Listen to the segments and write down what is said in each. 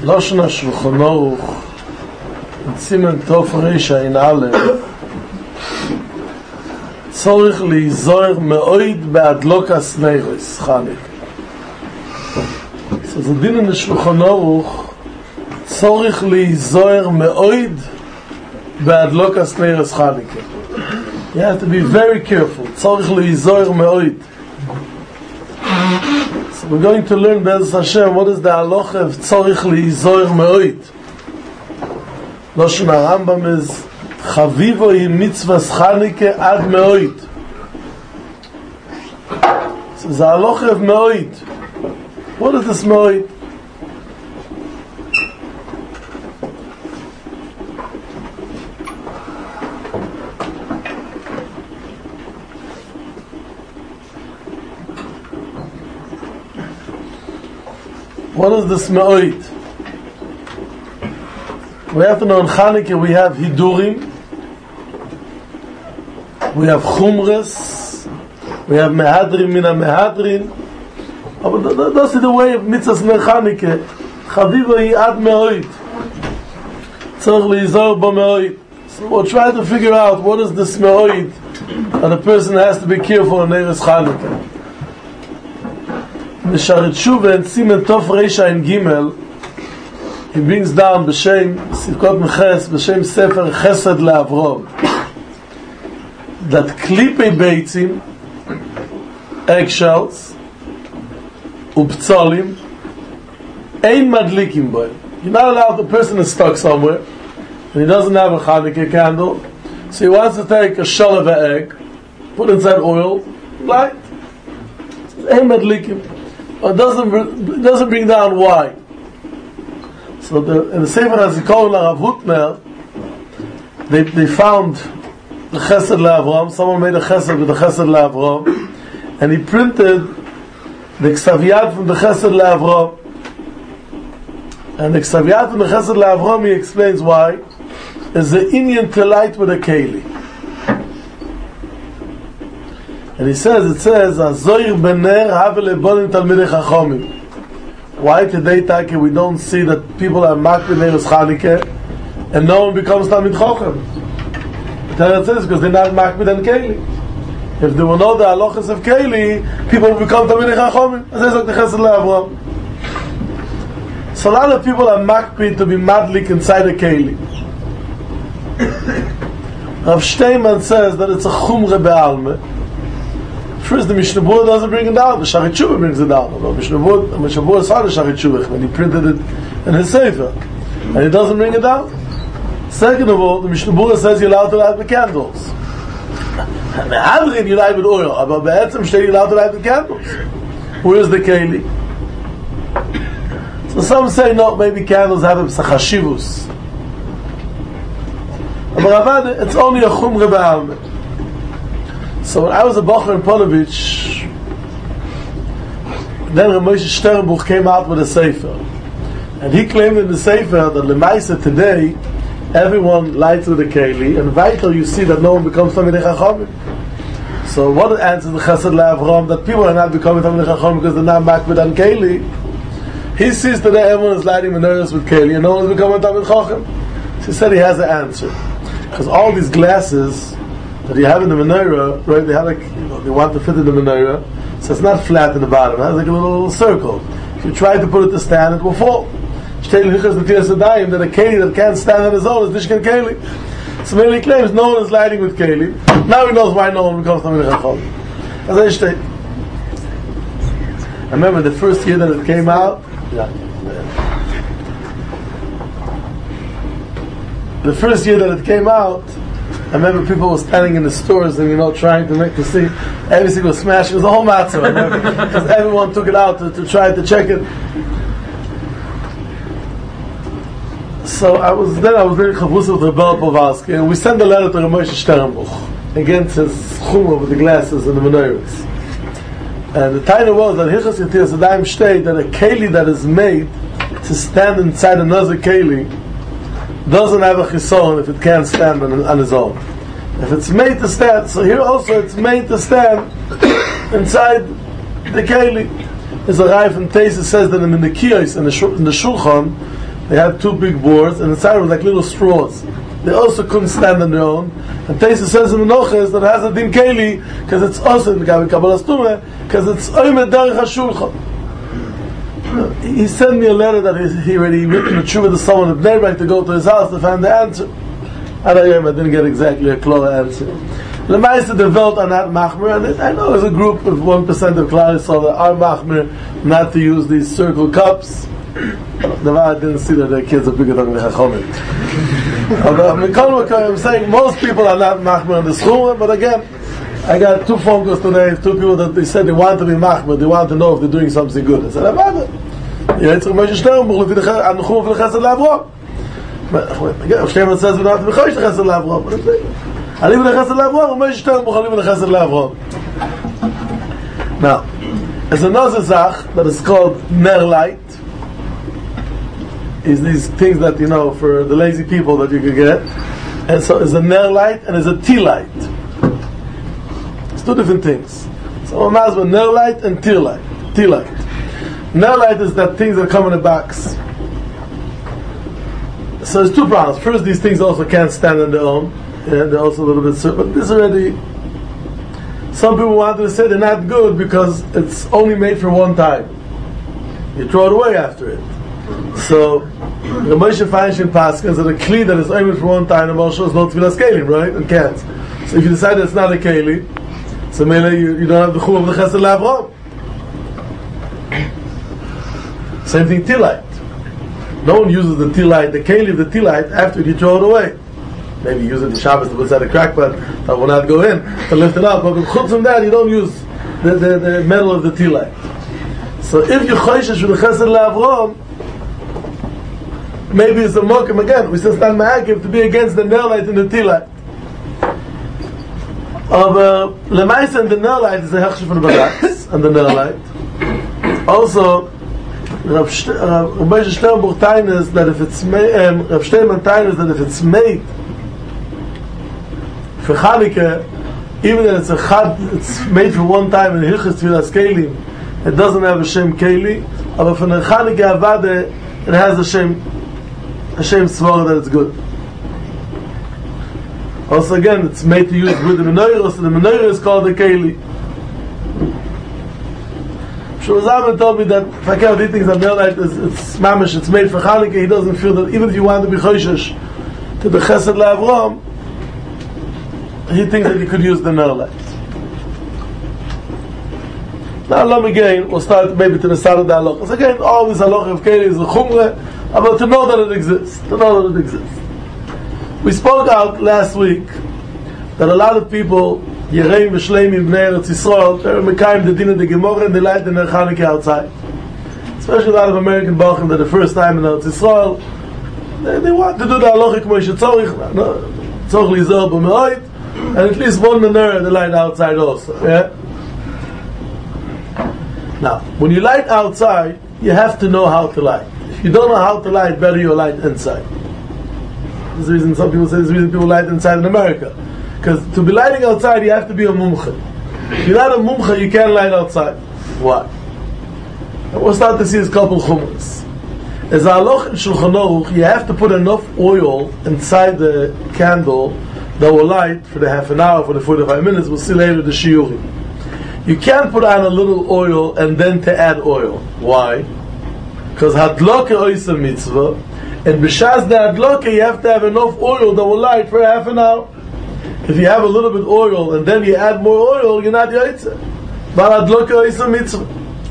Lashon HaShulchan Aruch Siman Tov Reish Ayin Aleph Tzorich Lizoer Me'oid Be'adlokas Neiros Chanukah. So the din in the Shulchan Aruch Tzorich Lizoer Me'oid Be'adlokas Neiros Chanukah. You have to be very careful. Tzorich Lizoer Me'oid. So we're going to learn Be'ez Hashem what is the halacha of Tzorich Lizoer Me'oid. Lashon HaRambam is Chavivo hi mitzvahs Chanukah ad me'oid. So it's the halacha of me'oid. What is this me'oid? What is this me'oid? We have to know in Chanukah we have Hidurim, we have Chumras, we have Mehadrim Mina Mehadrin. But that's the way of mitzvahs in Chanukah. Chaviva hi ad me'oid. Tzorich lizoer bo me'oid. So we'll try to figure out what is this me'oid that a person has to be careful in Erev Chanukah. In the Sharet Shuvah and Siman Tov Reish Ayin Gimel, he brings down B'Shem Sivkot Meches, B'Shem Sefer Chesed LeAvrom, that Klipei Beitzim, eggshells, Uptzolim, Ein Madlikim Boy. You're not allowed, the person is stuck somewhere, and he doesn't have a Chanukah candle, so he wants to take a shell of an egg, put inside oil, light. Ein Madlikim. It doesn't bring down why. So in the Sefer HaZikaron Rav Hutner, they found the Chesed LeAvrom. Someone made a Chesed with the Chesed LeAvrom, and he printed the Ksaviyat from the Chesed LeAvrom. And the Ksaviyat from the Chesed LeAvrom, he explains why, is the Inyan to light with a Keli. And he says, Azoir bener have lebonim talmidei chachomim. Why today, Taki, we don't see that people are makbid Erev Chanukah and no one becomes Talmid Chochem? It says because they're not makbid and Keli. If they will know the halachas of Keli, people will become Talmidei Chachomim. It says like the Chesed LeAvrom. So a lot of people are makbid to be madlik inside a Keli. Rav Steinman says that it's a chumre be'alme. First, the Mishnah Berurah doesn't bring it down. The Sharet Shuvah brings it down. The Mishnah Berurah saw the Sharet Shuvah when he printed it in his Sefer, and he doesn't bring it down. Second of all, the Mishnah Berurah says you're allowed to light the candles. And the Hadrin you light with oil, but Be'etzem Shtei you're allowed to light the candles. Where is the Keli? So some say no, maybe candles have a chashivus. But Ravad, it's only a chumre be'alme. So when I was a Bocher in Ponovich, then Ramoshe Sternbuch came out with a Sefer. And he claimed in the Sefer that Lemaisa today, everyone lights with a Keli, and vital you see that no one becomes Talmidei Chachomim. So what answers the Chesed LeAvrom that people are not becoming Talmidei Chachomim because they're not makbid on Keli? He sees today everyone is lighting menorahs with Keli and no one is becoming Talmid Chacham. So he said he has an answer. Because all these glasses that you have in the menorah, right? They have like, they want to fit in the menorah, so it's not flat in the bottom. It has like a little circle. If you try to put it to stand, it will fall. That a keli that can't stand on his own is Dishkan Keli. So maybe he claims no one is lighting with Keli. Now he knows why no one becomes Talmidei Chacham. As I state, I remember the first year that it came out. The first year that it came out, I remember people were standing in the stores and trying to make to see everything was smashed. It was a whole matzah, because everyone took it out to try to check it. So I was very chavus with Rebel Povalsky, and we sent a letter to Ramoshe Sternbuch against his chumrah with the glasses and the menorahs. And the title was that Hilchos Yetiras Yadayim state that a keli that is made to stand inside another keli doesn't have a chisaron if it can't stand on its own. If it's made to stand, so here also it's made to stand inside the keli. There's a Rav from Tesis says that in the Kiyos, in the Shulchan, They had two big boards, and inside was like little straws. They also couldn't stand on their own. And Taisa says in Menachos that it has a din keli because it's also in the Kabbalah Stume because it's oimed derech hashulchan. He sent me a letter that he already written a tshuva to someone in Bnei Brak to go to his house to find the answer. I didn't get exactly a clear answer. The Meister developed are not machmer, and I know there's a group of 1% of Klal Yisrael that are machmer not to use these circle cups. I didn't see that their kids are bigger than the Chachamim. I'm saying most people are not machmer in the school, but again, I got two phone calls today, two people that they said they want to be machmer, they want to know if they're doing something good. I said, I'm not. Yitzchak Moshe Sternbuch, I'm the chum for the Chesed L'Avraham. Again, Shneimon says we don't have to be chosh the Chesed L'Avraham. I live in the Chesed L'Avraham, Moshe Sternbuch, I live in the Chesed L'Avraham. Now, there's another zach that is called Ner Light. Is these things that, you know, for the lazy people that you can get. And so there's a Ner Light and there's a tea light. It's two different things. So one has a Ner Light and tea light. Tea light. Ner Light is that things that come in a box. So there's two problems. First, these things also can't stand on their own. Yeah, they're also a little bit... But this already... Some people wanted to say they're not good because it's only made for one time. You throw it away after it. So, the Moshe Feinstein Paskins that a kli that is only for one time, the Moshe is not tefillas kelim, right? It can't. So if you decide that it's not a keli, so maybe you don't have the chum of the Chesed L'Avraham. Same thing, tea light. No one uses the tea light, the keli of the tea light, after you throw it away. Maybe use it in Shabbos to put inside a crack pot that will not go in, to lift it up. But chutz from that, you don't use the metal of the tea light. So if you choishes for the Chesed L'Avraham, maybe it's a mokum again. We still stand ma'akiv to be against the Ner Light and the tea light. Lemaisa and the Ner Light is the hechsher from the Barax and the Ner Light. Also, Rav Moshe Sternbuch Tainus that if it's made, Rav Steinman Tainus that if it's made for Chanukah, even if it's made for one time in Hilchos Tfilas Kelim, it doesn't have a Shem Keli, but for the Chanukah Avada, it has a Shem Svara that it's good. Also again, it's made to use with the menorah, so the menorah is called the Keli. Shulazam told me that if I can't eat things that Ner Light it's mamish, it's made for Chanukah, he doesn't feel that even if you want to be choishish to the Chesed L'Avraham, he thinks that you could use the Ner Light. Now, Lam again, we'll start maybe to the start of the halachas. Again, always halachah of Keli is a chumrah, but to know that it exists. To know that it exists. We spoke out last week that a lot of people, Yereim v'Shleimim Bnei Eretz Yisrael, they're mekayim the din of the Gemara and they light the Ner Chanukah outside. Especially a lot of American Bachim that the first time in Eretz Yisrael, they want to do the halachah k'mo shetzorich, tzorich lizor b'me'oid, and at least one menorah they light outside also. Yeah. Now, when you light outside, you have to know how to light. If you don't know how to light, better you light inside. There's the reason some people say there's the reason people light inside in America. Because to be lighting outside, you have to be a mumcha. If you're not a mumcha, you can't light outside. Why? And we'll start to see a couple chumras. As a halacha in Shulchan Aruch, you have to put enough oil inside the candle that will light for the half an hour, for the 45 minutes. We'll see later the shiurim. You can't put on a little oil and then to add oil. Why? Because hadloka oisa mitzvah, and b'shas the hadloka you have to have enough oil that will light for half an hour. If you have a little bit oil and then you add more oil, you're not yaitza. But hadloka oisa mitzvah.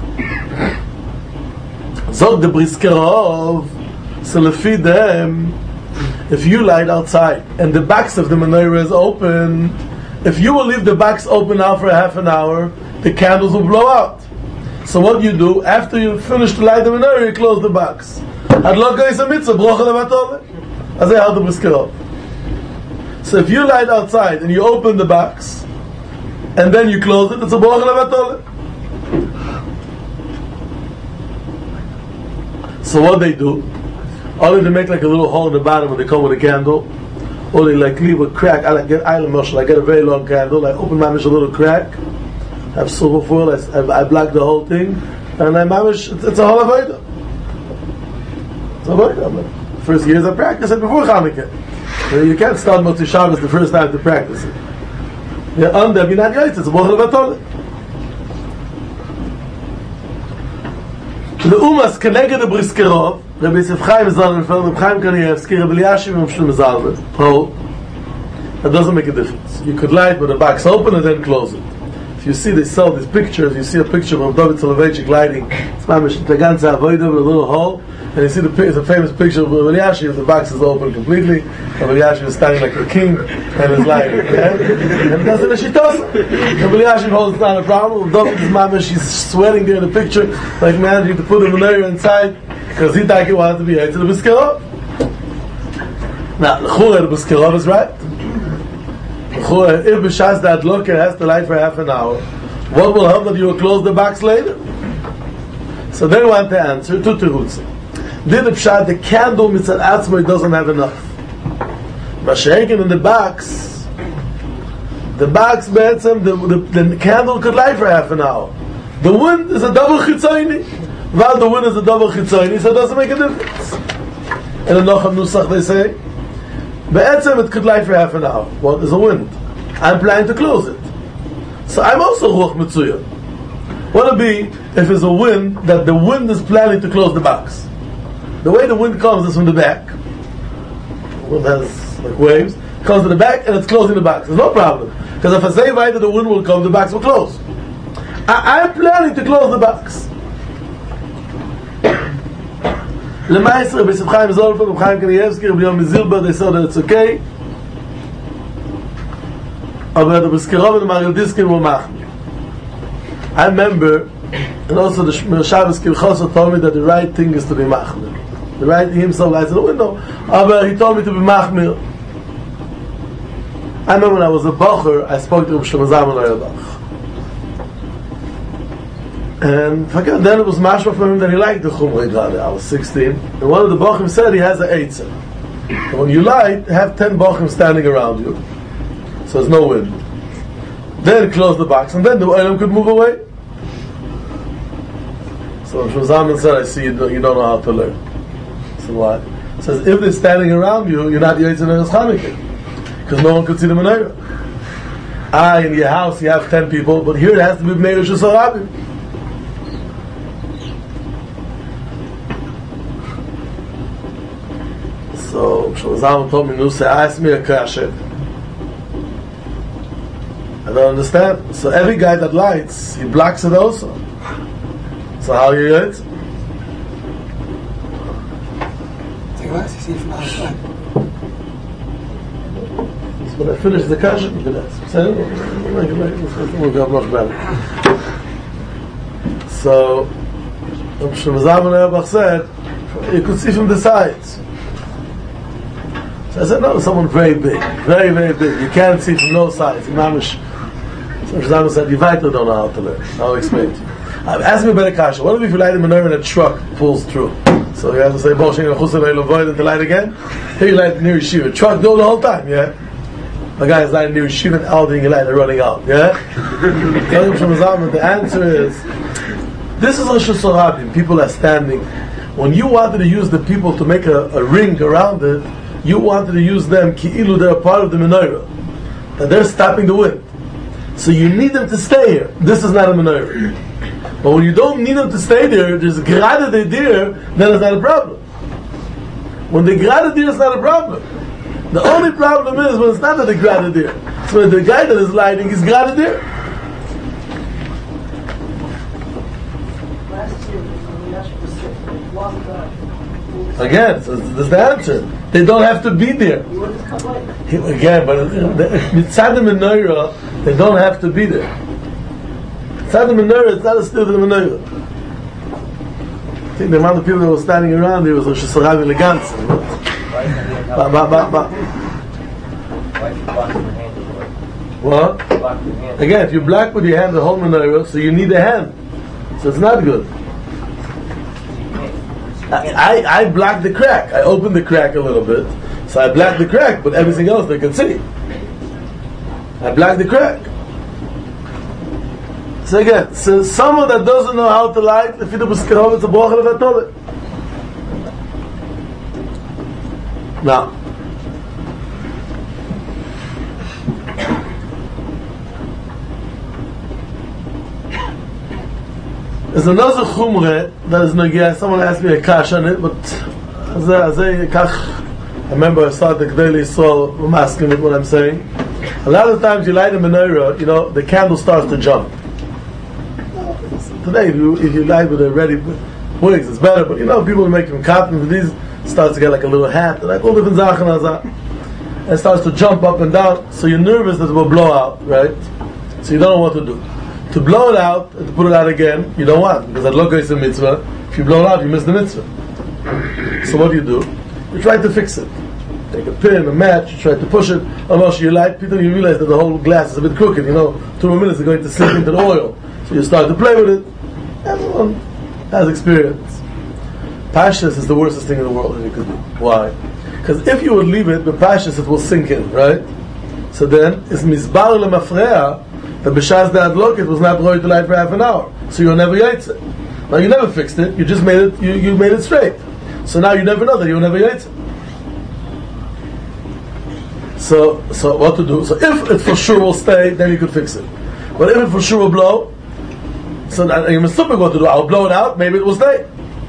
Zog the Briskerov, so lefi them, if you light outside and the box of the menorah is open, if you will leave the box open now for half an hour, the candles will blow out. So what you do, after you finish to light the menorah, you close the box. So if you light outside and you open the box, and then you close it, it's a brocha levatole. So what they do, or they make like a little hole in the bottom when they come with a candle, or they like leave a crack. I get a very long candle, I open mamish a little crack, have silver foil, I black the whole thing, and I mamish, it's a whole avodah. So the first years I practice it before Hanukkah. You can't start Motzei Shabbos the first time to practice it. You're under, you're not yet, it's a Bochel Vatolet. The Umas Keneged the Briskerov, Rabbi Yosef Chaim Zalmenfeld, Rabbi Chaim Kanievsky, Rabbi Eliashib and Shlomo Zalman, hold, that doesn't make a difference. You could light with the box open and then close it. If you see they sell these pictures, you see a picture of David Soloveitchik lighting, it's mamish the ganze avodah with a little hole, and you see the famous picture of Rabbi Eliashib, the box is open completely, Rabbi Eliashib is standing like a king, and is lighting. Yeah? And that's in the shitos. Rabbi Eliashib holds it's not a problem. David is mamish, he's sweating there in the picture, like managing to put a menorah inside, because he thought he wanted to be to the B'skirov. Now, the B'skirov is right. If B'shas that Adloker has to light for half an hour, what will help that you will close the box later? So they want to answer two terutzim. Did the Pshat, the candle mitzad atzmo, it doesn't have enough. Mashaken in the box, the candle could light for half an hour. The wind is a double chitzayni. While the wind is a double chitzayni, so it doesn't make a difference. In the Nocham Nusach they say, Be'etzem it could light for half an hour. Well, there's a wind. I'm planning to close it. So I'm also Ruach Mitzuya. What would be if there's a wind that the wind is planning to close the box? The way the wind comes is from the back. The wind has like waves. It comes to the back and it's closing the box. There's no problem. Because if I say right that the wind will come, the box will close. I'm planning to close the box. Lemaisra, Rabbi Yosef Chaim Zolfan, Rabbi Chaim Kanievsky, Rabbi Yom Zilber, they said that it's okay. But the B'skirov and the Mario Diskin were machmir. I remember, and also the Shabbos Kirchosa told me that the right thing is to be machmir. The right, he himself lights in the window. But he told me to be machmir. I remember when I was a bocher, I spoke to Rabbi Shlomo Zalman Auerbach. And then it was mashma from him that he liked the Chumrei Gade. I was 16. And one of the bochim said he has an eitzah. And when you light, have 10 bochim standing around you. So there's no wind. Then close the box, and then the oilam could move away. So Shlomo Zalman said, I see you don't know how to learn. So why? He says, if they're standing around you, you're not Yotzei Neres Chanukah. Because no one could see the menorah. In your house you have 10 people, but here it has to be Bnei Rishus HaRabim. So Shlomo Zalman told me, Nusa, ask me a kasha. I don't understand. So every guy that lights, he blocks it also. So how you do it? Take a look, see from outside. So when I finish the kasha, you can ask. We'll go much better. So Shlomo Zalman Auerbach said, you could see from the sides. So I said, no, someone very big, very, very big. You can't see from no sides. Mamish. So Shlomo said, you don't know how to learn. I'll explain to you. Ask me about a kasha. What if you light a menorah and a truck pulls through? So you have to say, Bo Shein Chusar Le'il Avoid and to light again? Here you light near Yeshiva. Truck go the whole time, yeah? The guy is lighting near Yeshiva and Alding, you light and running out, yeah? The answer is, this is Rishus HaRabim. People are standing. When you wanted to use the people to make a ring around it, you wanted to use them ki'ilu, they're a part of the menorah, and they're stopping the wind. So you need them to stay here. This is not a menorah. But when you don't need them to stay there, there's gerade there, then it's not a problem. When the gerade there is not a problem. The only problem is when it's not that the gerade there. So when the guy that is lighting is gerade there. Again, so this is the answer. They don't have to be there. Again, but mitzad the menorah, they don't have to be there. Mitzad the menorah, it's not a still to the menorah. I think the amount of people that were standing around there was Rishus HaRabim Leganza. What? Again, if you block with your hand the whole menorah, so you need a hand. So it's not good. I blocked the crack. I opened the crack a little bit. So I blocked the crack, but everything else they can see. I blocked the crack. So again, so someone that doesn't know how to light, if you do B'skirov, it's a Bochel Vatolet. Now, there's another chumre that is nogea. Someone asked me a kash on it, but I remember I started the Gdei Yisrael. I'm asking with what I'm saying. A lot of times you light a menorah, the candle starts to jump. Today, if you light with a ready wicks, it's better. But people make them cotton for these. Starts to get like a little hat, like all different zachen, and it starts to jump up and down. So you're nervous that it will blow out, right? So you don't know what to do. To blow it out and to put it out again, you don't want, because that logo is a mitzvah. If you blow it out, you miss the mitzvah. So what do? You try to fix it. Take a pin, a match, you try to push it. Unless you light, you realize that the whole glass is a bit crooked. 2 more minutes are going to sink into the oil. So you start to play with it. Everyone has experience. Pashas is the worstest thing in the world that you could do. Why? Because if you would leave it, the pashas, it will sink in, right? So then, it's mizbar lemafreya, the b'shas de'adlok, it was not going to light for half an hour. So you'll never yaitz it. Now you never fixed it, you just made it, you made it straight. So now you never know that you'll never yaitz it. So what to do? So if it for sure will stay, then you could fix it. But if it for sure will blow, so you're mistaken what to do. I'll blow it out, maybe it will stay.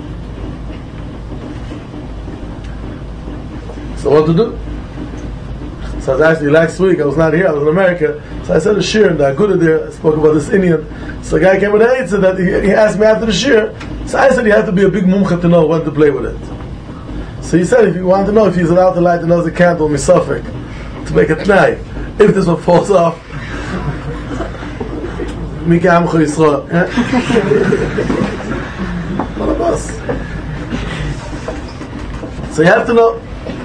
So what to do? So I was actually last week, I was not here, I was in America, so I said a shir, and the Aguda there, I spoke about this Indian. So the guy came with the answer that he asked me after the shir. So I said you have to be a big mumcha to know when to play with it. So he said if you want to know if he's allowed to light another candle, misafik, to make a tnai. If this one falls off, Mika Amcho Yisrael. One of us. So you have to know.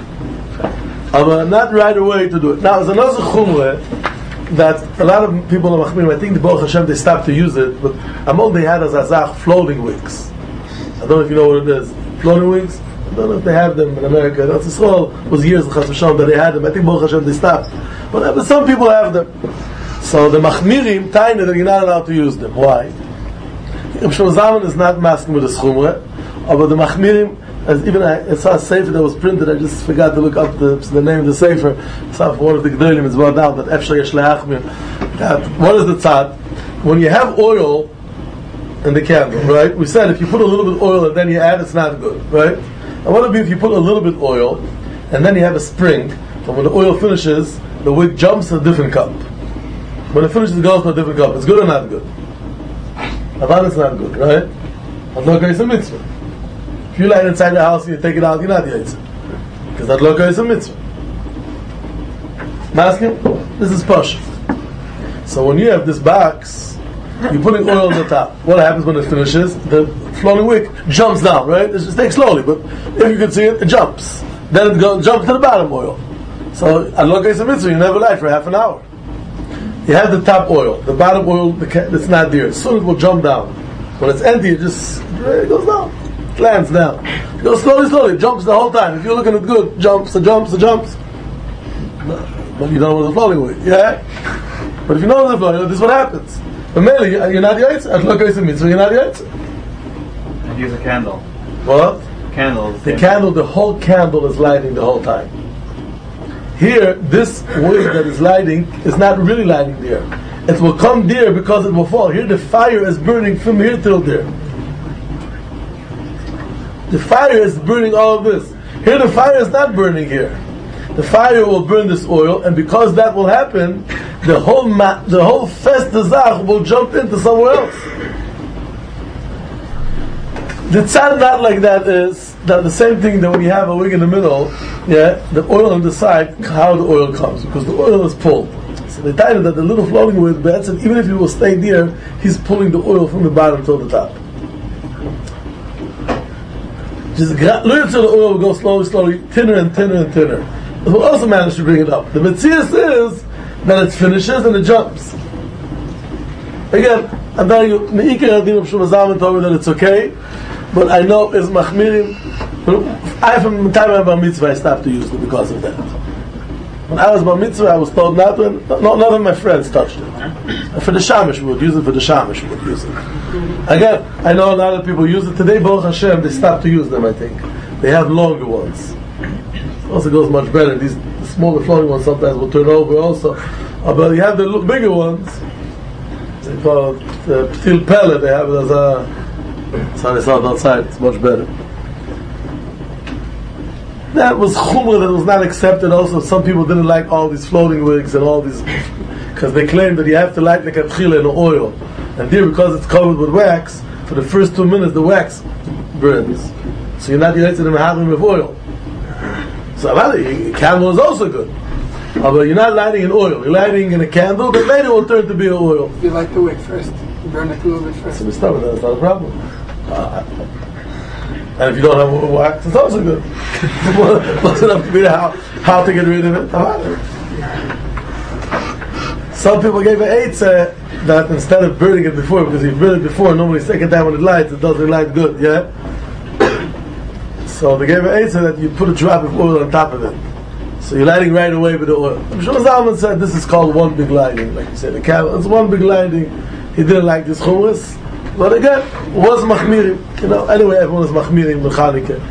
Not right away to do it. Now, there's another chumre that a lot of people in Machmirim, I think the Baruch Hashem, they stopped to use it, but among they had as azach floating wicks. I don't know if you know what it is. Floating wicks? I don't know if they have them in America. That's Yisrael was years in Chas v'Shalom that they had them. I think Baruch Hashem, they stopped. But some people have them. So the Machmirim, tiny that you're not allowed to use them. Why? Ibn Shlomo is not masking with the chumre, but the Machmirim, as even I saw a sefer that was printed, I just forgot to look up the name of the sefer. I saw for one of the Gedolim, it's brought down that Efshar Yesh Le'achmir. What is the tzad? When you have oil in the candle, right? We said if you put a little bit of oil and then you add, it's not good, right? And what would it be if you put a little bit of oil and then you have a spring, and when the oil finishes, the wick jumps to a different cup. When it finishes, it goes to a different cup. It's good or not good? Avan, it's not good, right? Adlaka is a mitzvah. If you light inside the house and you take it out, you're not yaitz. Because adlaka is a mitzvah. Masking? This is pashut. So when you have this box, you're putting oil on the top. What happens when it finishes? The floating wick jumps down, right? It just takes slowly, but if you can see it, it jumps. Then it jumps to the bottom oil. So adlaka is a mitzvah. You never light for half an hour. You have the top oil, the bottom oil, it's not there. Soon it will jump down. When it's empty, it goes down. It lands down. It goes slowly, it jumps the whole time. If you're looking at it good, jumps. But you don't know where the floating with. Yeah? But if you know where the floating, this is what happens. But mainly, you're not yaitz. You're not yaitz. And use a candle. What? Candle. The whole candle is lighting the whole time. Here, this wick that is lighting is not really lighting there. It will come there because it will fall. Here, the fire is burning from here till there. The fire is burning all of this. Here, the fire is not burning here. The fire will burn this oil, and because that will happen, the whole festazach will jump into somewhere else. The tzad not like that is that the same thing that when you have a wig in the middle, the oil on the side, how the oil comes, because the oil is pulled. So they tell you that the little floating with beds, even if he will stay there, he's pulling the oil from the bottom to the top. Just look until the oil will go slowly, thinner and thinner and thinner. It will also manage to bring it up. The metzias is that it finishes and it jumps. Again, I'm telling you, Me'ikar Adin of Shumazam told me that it's okay. But I know as Machmirim, from the time I was Bar Mitzvah, I stopped to use it because of that. When I was Bar Mitzvah, I was told not to, none of my friends touched it. For the Shamish, we would use it for the Shamish, we would use it. Again, I know a lot of people use it. Today, Baruch Hashem, they stopped to use them, I think. They have longer ones. also goes much better. The smaller floating ones sometimes will turn over also. But you have the bigger ones. They call it steel pellet. They have it as a. That's how they sell it outside. It's much better. That was chumrah that was not accepted. Also, some people didn't like all these floating wigs and all these, because they claim that you have to light the katchila in oil, and here because it's covered with wax, for the first 2 minutes the wax burns, so you're not using them having with oil. So a candle is also good, but you're not lighting in oil. You're lighting in a candle, but later it will turn to be oil. You light the wick first. You burn it a little bit first. So we start with that. It's not a problem. And if you don't have wax, it's also good. Close enough to be how to get rid of it. Some people gave an eitzah that instead of burning it before, because if you burn it before, normally second time when it lights, it doesn't light good, yeah? So they gave an eitzah that you put a drop of oil on top of it. So you're lighting right away with the oil. Shlomo Zalman said this is called one big lighting, like you said. The candle, it's one big lighting. He didn't like this chumras. But again, was machmirim. Anyway, everyone is machmirim in Chanukah.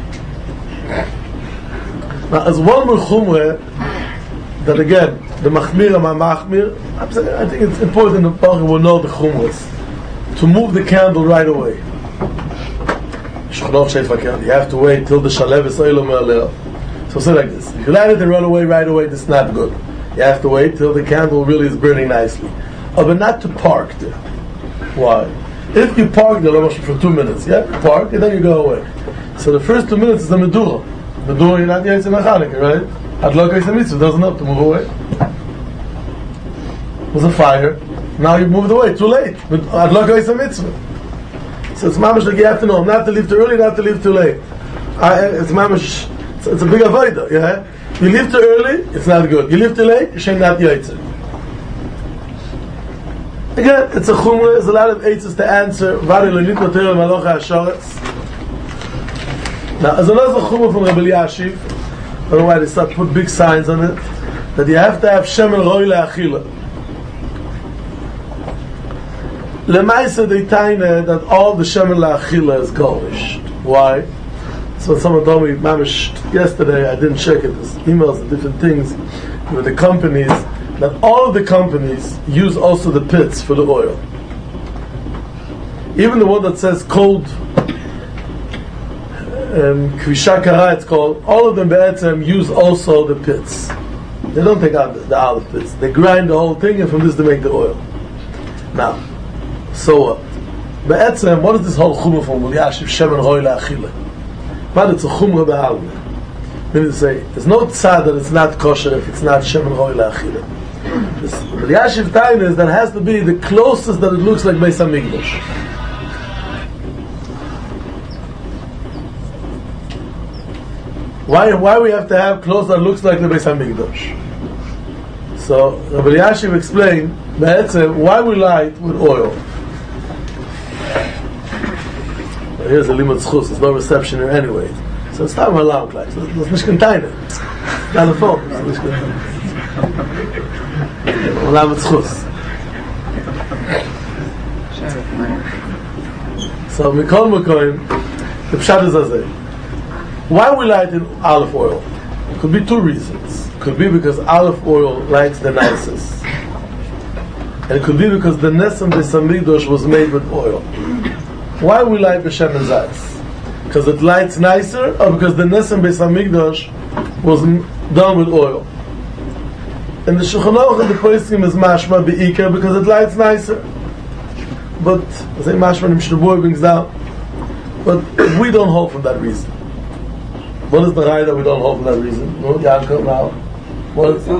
Now, as one more chumrah, that again, the machmirim are machmir, I think it's important that people will know the chumras. To move the candle right away. You have to wait till the shalev is oilom aleh. So say like this. If you light it and run away right away, that's not good. You have to wait till the candle really is burning nicely. But not to park there. Why? If you park there for 2 minutes, you park and then you go away. So the first 2 minutes is the medura. Medura, you're not yet in a Chanukah, right? Adlaka is a mitzvah, doesn't have to move away. There's a fire, now you moved away, too late. But Adlaka is a mitzvah. So it's mamash like you have to know, not to leave too early, not to leave too late. It's mamash, it's a big avodah, yeah? You leave too early, it's not good. You leave too late, you should not yaitzer. Again, it's a chumrah, there's a lot of eitzes to answer. Now, as another chumrah from Rabbi Yashiv, I don't know why they start to put big signs on it, that you have to have shemen roi le'achila. Lemaisa they taina that all the shemen le'achila is golish. Why? So someone told me, mamish, yesterday, I didn't check it, there's emails and different things with the companies, that all of the companies use also the pits for the oil. Even the one that says cold kvisha kara, it's called, all of them be'etzem use also the pits. They don't take out the olive pits. They grind the whole thing and from this they make the oil. Now, so what? Be'etzem, what is this whole chumrah from Yashiv shemen roi le'achila? But it's a chumrah be'almeh. Meaning to say, there's no tzad that it's not kosher if it's not shemen roi le'achila. The Yashiv time is that has to be the closest that it looks like Beis HaMikdash. Why we have to have close that looks like the Beis HaMikdash? So Rabbi Yashiv explained why we light with oil. Well, here's a limud zchus. There's no reception here anyway. So it's time alarm clock. So it's nicht container. Not a phone. So Mikol Mekoim, the pshat is as why we light in olive oil? It could be two reasons. It could be because olive oil lights the nicest, and it could be because the Nesem Beis HaMikdash was made with oil. Why we light b'shemen zayis? Because it lights nicer, or because the Nesem Beis HaMikdash was done with oil? And the Shulchan Aruch and the Poskim is mashma be'ikar because it lights nicer. But I say mashma and Mishnah brings down. But we don't hold from that reason. What is the right that we don't hold for that reason? No, Yaakov now. What is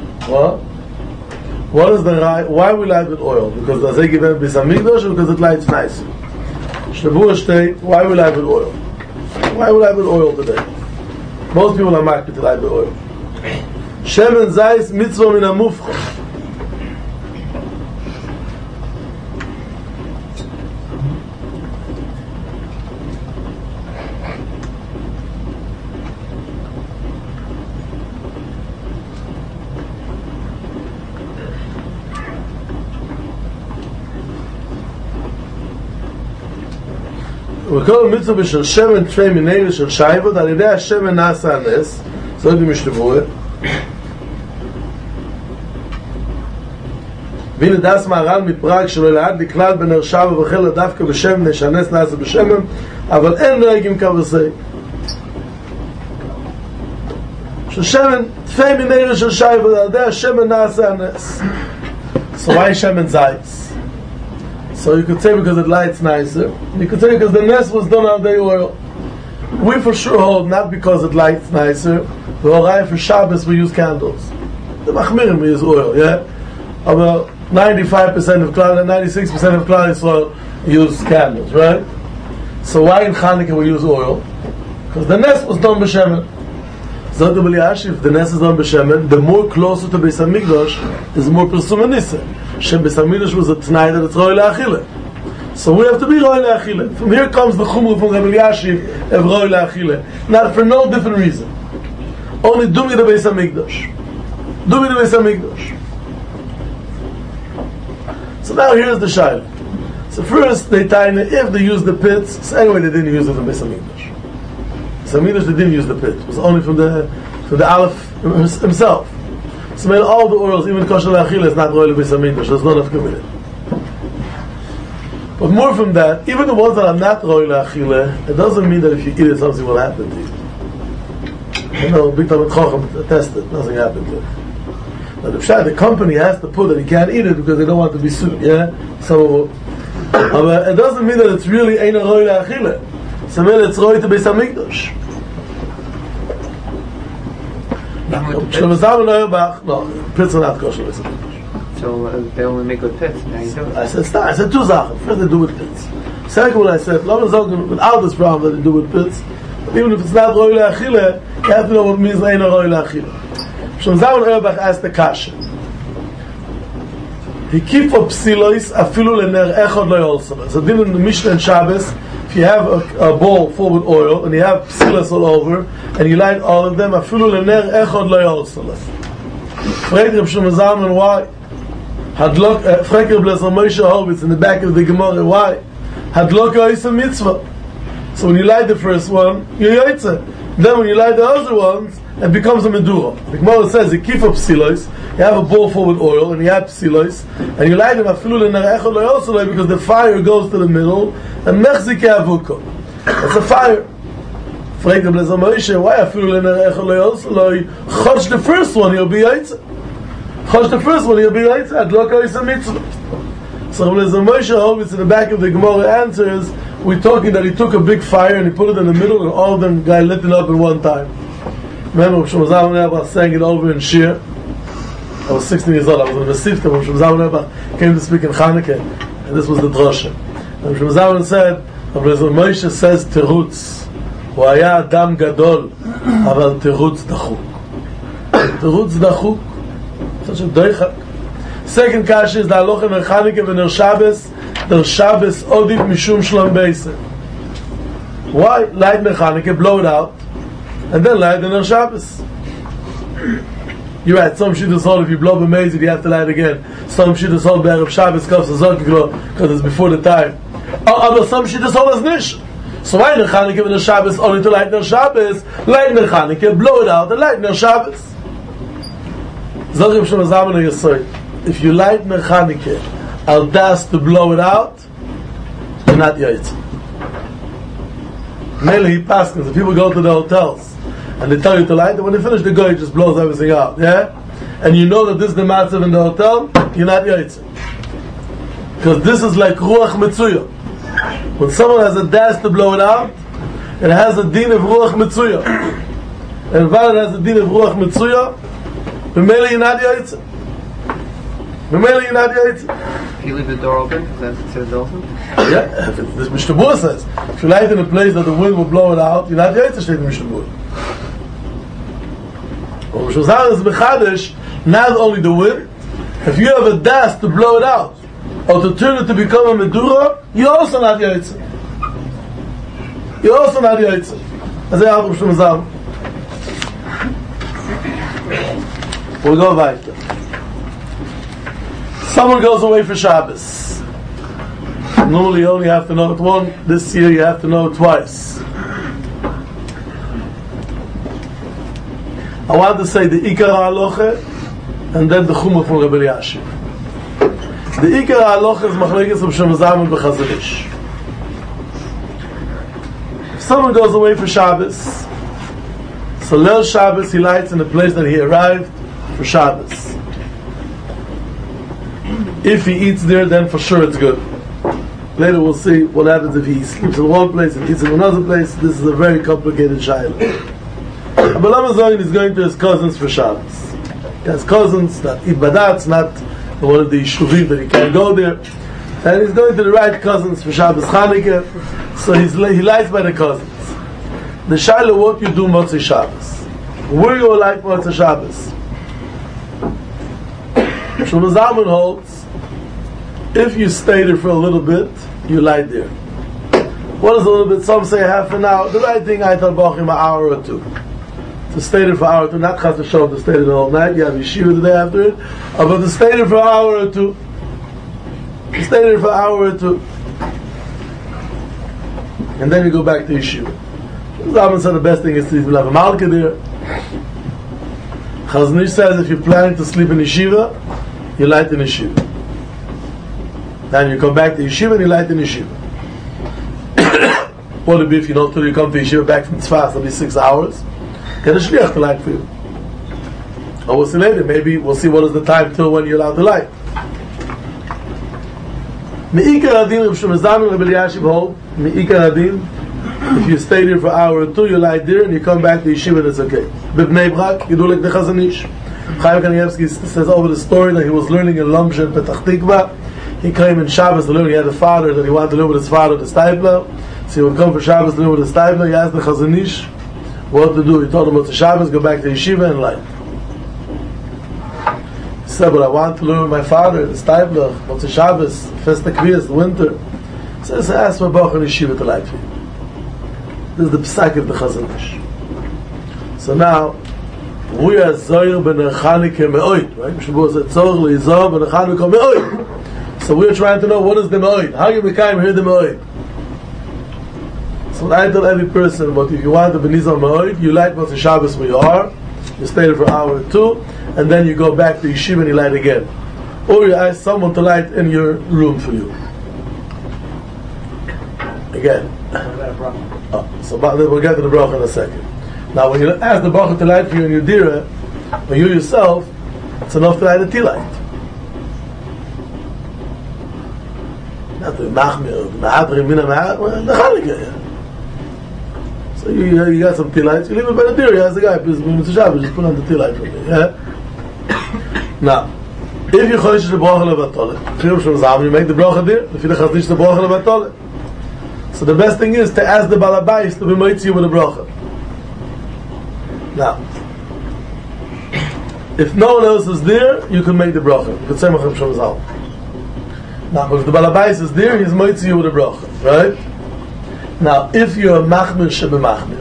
the right? Why we light with oil? Because does it give them Beis HaMikdash or because it lights nice? Shnebur state, why we light with oil? Why we light with oil today? Most people are marked to light with oil. Shemen zayis mitzvah min hamufcha. We call mitzvah b'shel shemen tvei minei v'shel shayva that idei shemen nasa anes. So die Mishnah. והנה דס מהר"ל מפראג שלא להד לכלל בנרשב ובחל דווקא בשמן נשנס נעשה בשמן אבל אין נוהגים כבסי ששמן תפי מנהר של שי ועדי השמן נעשה הנס. So why shaman zayis? So you could say because it lights nicer, you could say because the nes was done on the oil. We for sure hold not because it lights nicer. The Horai for Shabbos we use candles. The Machmirim we use oil, yeah? About 95% of Klal and 96% of Klal Yisrael use candles, right? So why in Chanukah we use oil? Because the nes was done b'shemen. Zot B'li Ashi, if the nes is done b'shemen, the more closer to Beis Hamikdash is more Persum Nisa. Shem Beis Hamikdash was a T'nai that it's Roi Le'achile. So we have to be Roi Le'achile. From here comes the Chumrah from Rabbi Yashiv of Roi Le'achile. Not for no different reason. Only do me the Beis Hamikdash. Do me the Beis Hamikdash. So now here's the Shaila. So first they tie if they use the pits, so anyway they didn't use it from Beis Hamikdash. Beis Hamikdash they didn't use the pit. It was only from the Aleph himself. So made all the oils, even kosher le'achila, is not royal Beis Hamikdash. There's not enough committed. But more from that, even the ones that are not royal le'achila, it doesn't mean that if you eat it, something will happen to you. You know, big time at Chochem tested, nothing happened to it. But if the company has to put that he can't eat it because they don't want to be sued, yeah? So, it doesn't mean that it's really ain't a royal le'achila. So maybe it's royal to Beis Hamikdash. No, pits are not kosher Beis Hamikdash. So they only make with pits. Now you do it. I said two Sachen. First they do with pits. Second one I said, without this problem that they do with pits, even if it's not royal le'achila, you have to know what it means ain't a royal le'achila. Shlomo Zalman Auerbach asked the kasha. He keep up psilois afilu lener echad lo yolsala. So then in the Mishnah and Shabbos, if you have a bowl full with oil and you have psilos all over and you light all of them, afilu lener echad lo yolsala. Fragt Reb Shlomo Zalman why? Fragt Reb Lezer Moshe Horowitz in the back of the Gemara why? Hadlok is a mitzvah. So when you light the first one, you yaitze. Then when you light the other ones, it becomes a medura. The Gemara says you keep up psilos, you have a bowl full with oil, and you have psilos, and you light them because the fire goes to the middle, and mechzik yavuko. It's a fire. Fragt Reb Lezer Moshe, why Chodsh the first one, you'll be yaitze. Chodsh the first one, you'll be yaitze. Adloko is a mitzvah. So Reb Lezer Moshe Horowitz in the back of the Gemara answers, we're talking that he took a big fire and he put it in the middle, and all of them guy lit it up at one time. Remember, Shlomo Zalman Auerbach sang it over in Shir. I was 16 years old. I was in the Sifta when Shlomo Zalman Auerbach came to speak in Chanukah, and this was the drosha. And Shlomo Zalman said, Reb Lezer Moshe says Terutz, הוא היה אדם גדול, אבל תירוץ דחוק. תירוץ דחוק. Such a doichak. Second kasha is the halacha in Chanukah and Shabbos. Der Shabbos odif mishum shlom beiser. Why? Light Chanukah, blow it out, and then light in Shabbos. You're right, some shittas hold if you blow b'mezid you have to light again. Some shittas hold b'erev Shabbos because it's before the time. But some shittas hold as nish. So why in Chanukah and Shabbos only to light in Shabbos? Light in Chanukah, blow it out, and light in Shabbos. Zogim Shlomo Zalman Yisrael. If you light in Chanukah al das to blow it out, you're not yaitz. Mainly he passes. If people go to the hotels and they tell you to light, and when they finish the guy just blows everything out, yeah? And you know that this is the matzav in the hotel, you're not yaitz. Because this is like ruach mitzuya. When someone has a das to blow it out, it has a din of ruach mitzuya. And while it has a din of ruach mitzuya, b'meila you're not yaitz. B'meila you're not yaitz. If you leave the door open, is that considered also? Yeah, this Mishnah Berurah says, if you light in a place that the wind will blow it out, you're not yaitz to Mishnah Berurah. Well, Mishnah Berurah is mechadish, not only the wind, if you have a das to blow it out, or to turn it to become a medura, you're also not yaitz. You're also not yaitz. As I have Mishnah Berurah. We'll go weiter. Someone goes away for Shabbos. Normally you only have to know it once. This year you have to know it twice. I want to say the Ikar Halacha and then the Chumah from Rebbe Elyashiv. The Ikar Halacha is Machlekes of Shem Zalman b'Chazon Ish. If someone goes away for Shabbos, so Leil Shabbos he lights in the place that he arrived for Shabbos. If he eats there, then for sure it's good. Later we'll see what happens if he sleeps in one place and eats in another place. This is a very complicated shayla. But Lama Zoyin is going to his cousins for Shabbos. He has cousins that eat badatz, not one of the yishuvim that he can't go there. And he's going to the right cousins for Shabbos Chanukah. So he lies by the cousins. The shayla, what you do Motzei Shabbos? Where you like Motzei Shabbos? Shlomo Zalman holds, if you stay there for a little bit, you lie there. What is a little bit? Some say half an hour. The right thing, I thought, an hour or two. To stay there for an hour or two, not chas v'shalom to stay there the whole night. You have yeshiva the day after it, but to stay there for an hour or two. To stay there for an hour or two, and then you go back to yeshiva. Zalman said the best thing is to have a malka there. Chazon Ish says if you're planning to sleep in yeshiva, you light in yeshiva. Then you come back to yeshiva and you light in yeshiva. What would it be if you don't till you come to yeshiva back from Tzfas? It'll be 6 hours. Get a shliach to light for you. Or we'll see later. Maybe we'll see what is the time till when you're allowed to light. Me'ikar adin, Rav Shlomo Zalman and Rebbe Elyashiv hold. Me'ikar adin, if you stay there for an hour or two, you light there and you come back to yeshiva and it's okay. B'Bnei Brak, you do like the Chazon Ish. Chaim Kanievsky says over the story that he was learning in Lomshe in Petach Tikva. He came in Shabbos to learn. He had a father that he wanted to learn with his father, the Steipler. So he would come for Shabbos to learn with the Steipler. He asked the Chazon Ish what to do. He told him about the Shabbos, go back to yeshiva and light. He said, but I want to learn with my father, the Steipler, what's the Shabbos, Festa Kviyas, the winter. So he asked for Bach and yeshiva to light for you. This is the psak of the Chazon Ish. So now, we are Zoyer ben Chanukah me'oid, right? Shabbos said, Tzor le'izor ben Chanukah me'oid. So we're trying to know what is the me'oid. How you become here the me'oid? So I tell every person, but if you want to be nizar me'oid, you light Motzei Shabbos where you are, you stay there for an hour or two, and then you go back to yeshiva and you light again. Or you ask someone to light in your room for you. Again. So we'll get to the bracha in a second. Now when you ask the bracha to light for you in your dira, or you yourself, it's enough to light a tea light. Not the machmir, the ma'adrim, the Chanukah. So you got some tea lights, you leave it by the dira, you ask the guy, please, just put on the tea light for me. Yeah? Now, if you chodesh the bracha levatole, you make the bracha there, if you chodesh the bracha levatole. So the best thing is to ask the balabais to be moitzi you with a bracha. Now, if no one else is there, you can make the bracha. You can say Machem Shem Zal. Now, but if the balabais is there, he's moitzi you with a bracha, right? Now, if you're a machmir shebemachmir,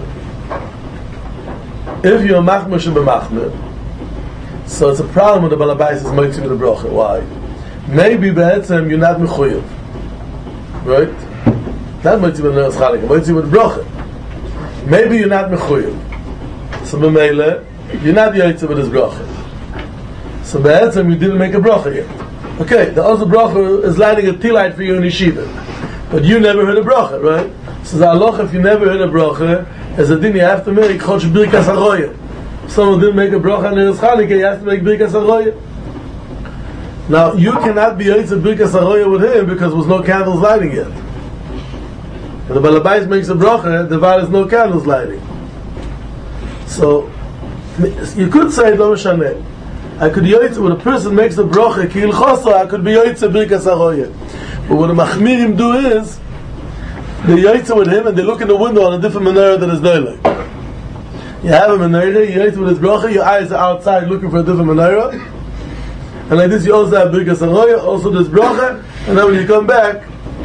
so it's a problem when the balabais is moitzi with a bracha. Why? Maybe be'etzem you're not mechuyev, right? Not moitzi with Neres Chanukah, moitzi with bracha. Maybe you're not mechuyev. So b'meile, you're not yoytze with his bracha. So be'etzem you didn't make a bracha yet. Okay, the other bracha is lighting a tea light for you in yeshiva, but you never heard a bracha, right? So the halacha, if you never heard a bracha, as a din you have to make chodesh birkas haroya. If someone didn't make a bracha on Neres Chanukah, you have to make birkas haroya. Now you cannot be yoytze birkas haroya with him because there was no candles lighting yet. And the balabais makes a bracha, the var is no candles lighting. So you could say lo mishaneh. I could yoytze when a person makes a bracha ki ilchoso, I could be yoytze birkas haroya. But what the machmirim do is they yoytze with him and they look in the window on a different menorah than his doilek. You have a menorah, you yoytze with his bracha, your eyes are outside looking for a different menorah, and like this you also have birkas haroya, also this bracha, and then when you come back.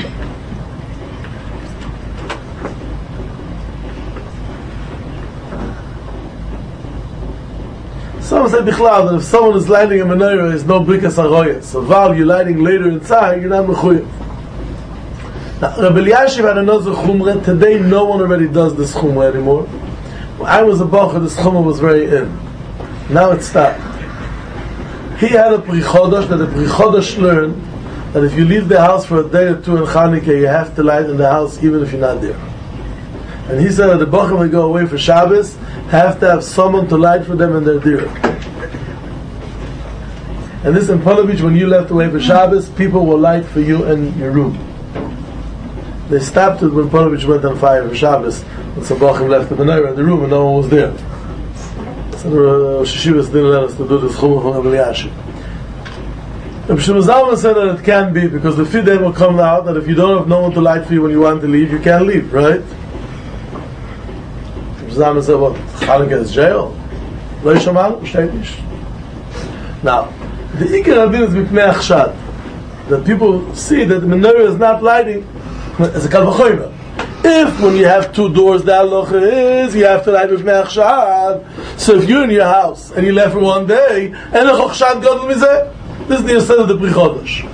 Someone said Bichlal that if someone is lighting a menorah, there's no birkas haroya. So while you're lighting later inside, you're not mechuyev. Now, Rebbe Elyashiv had another chumrah. Today, no one already does this chumrah anymore. When I was a bacher, this chumrah was very in. Now it stopped. He had a Pri Chodesh that the Pri Chodesh learned that if you leave the house for a day or two in Chanukah, you have to light in the house even if you're not there. And he said that the Bochum will go away for Shabbos, have to have someone to light for them and they're there. And this in Polovich, when you left away for Shabbos, people will light for you in your room. They stopped it when Polovich went on fire for Shabbos. When Sabachim left the menorah in the room and no one was there. So the Shishivas didn't let us to do this Chumah from Rabbi Elyashiv. Rabbi Shimon Zalman said that it can be because the Fidei will come out that if you don't have no one to light for you when you want to leave, you can't leave, right? Rabbi Zalman said, what? Chanukah is jail? Lo yishamal? Steht nicht. Now, the Ikar Adin is Mipnei Achshad. That people see that the menorah is not lighting as a Kal V'chomer. If when you have two doors, the halacha is you have to light Mipnei Achshad. So if you're in your house and you left for one day, and a Achshad Gadol Mizeh, this is the instead of the Pri Chodesh.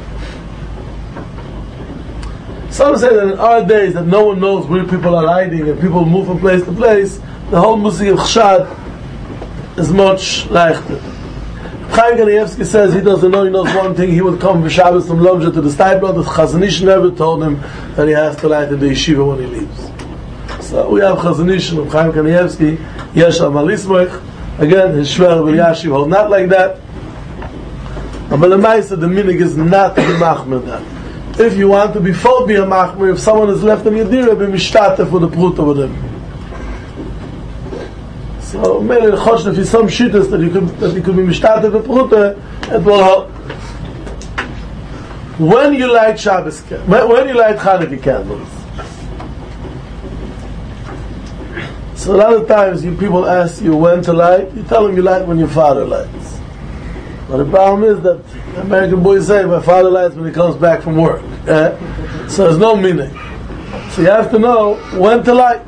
Some say that in our days that no one knows where people are hiding and people move from place to place, the whole musik of Chshad is much leichter. Chaim Kanievsky says he doesn't know, he knows one thing, he would come for Shabbos from Lomja to the Steipler, the Chazon Ish never told him that he has to light in the yeshiva when he leaves. So we have Chazon Ish and Chaim Kanievsky, Yesh Amal Ismoich, again his Shver Rabbi Elyashiv hold not like that. But the Maisa, the minig is not to be machmer that. If you want to be full be a machmer, if someone is left in your dira, be mishtatef for the pruta with him. So maybe the chosh if you some shittas that you could be mishtatef for pruta, it will help. When you light Shabbos, when you light Chanukah candles. So a lot of times you people ask you when to light, you tell them you light when your father lights. But the problem is that American boys say my father lights when he comes back from work. So there's no meaning. So you have to know when to light.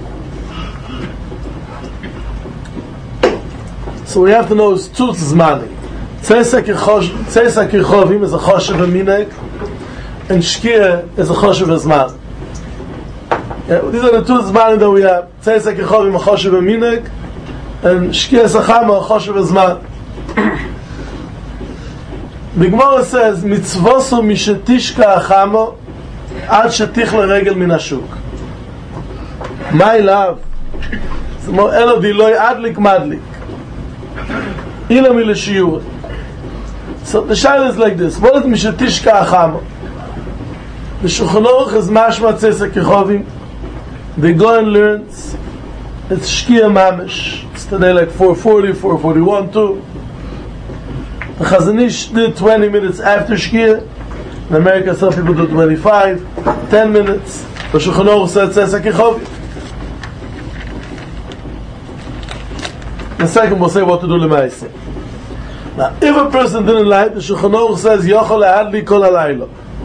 So we have to know it's two zmanim. Tzeisak Yerchovim is a choshev minig, and Shkia is a choshev zman. These are the two zmanim that we have. Tzeisak Yerchovim a choshev minig, and Shkia Sachama a choshev zman. The Gemara says, "Mitzvoso mishetishka achamo ad shetich leregel min hashuk." My love, elo diloi adlik madlik, ila mileshiyur. So the shaila is like this: what is mishetishka achamo? The Shulchan Aruch is mashma tzeisak Yerchovim. The Gaon learns it's shkia mamish. It's today like 4:40, 4:41 too. The Chazon Ish did 20 minutes after Shkia. In America, some people do 25, 10 minutes. The Shulchan Aruch said Tzeisak Yerchovim. The second will say what to do l'maaseh. Now, if a person didn't light, the Shulchan Aruch says Yochel le'adli kol halayla.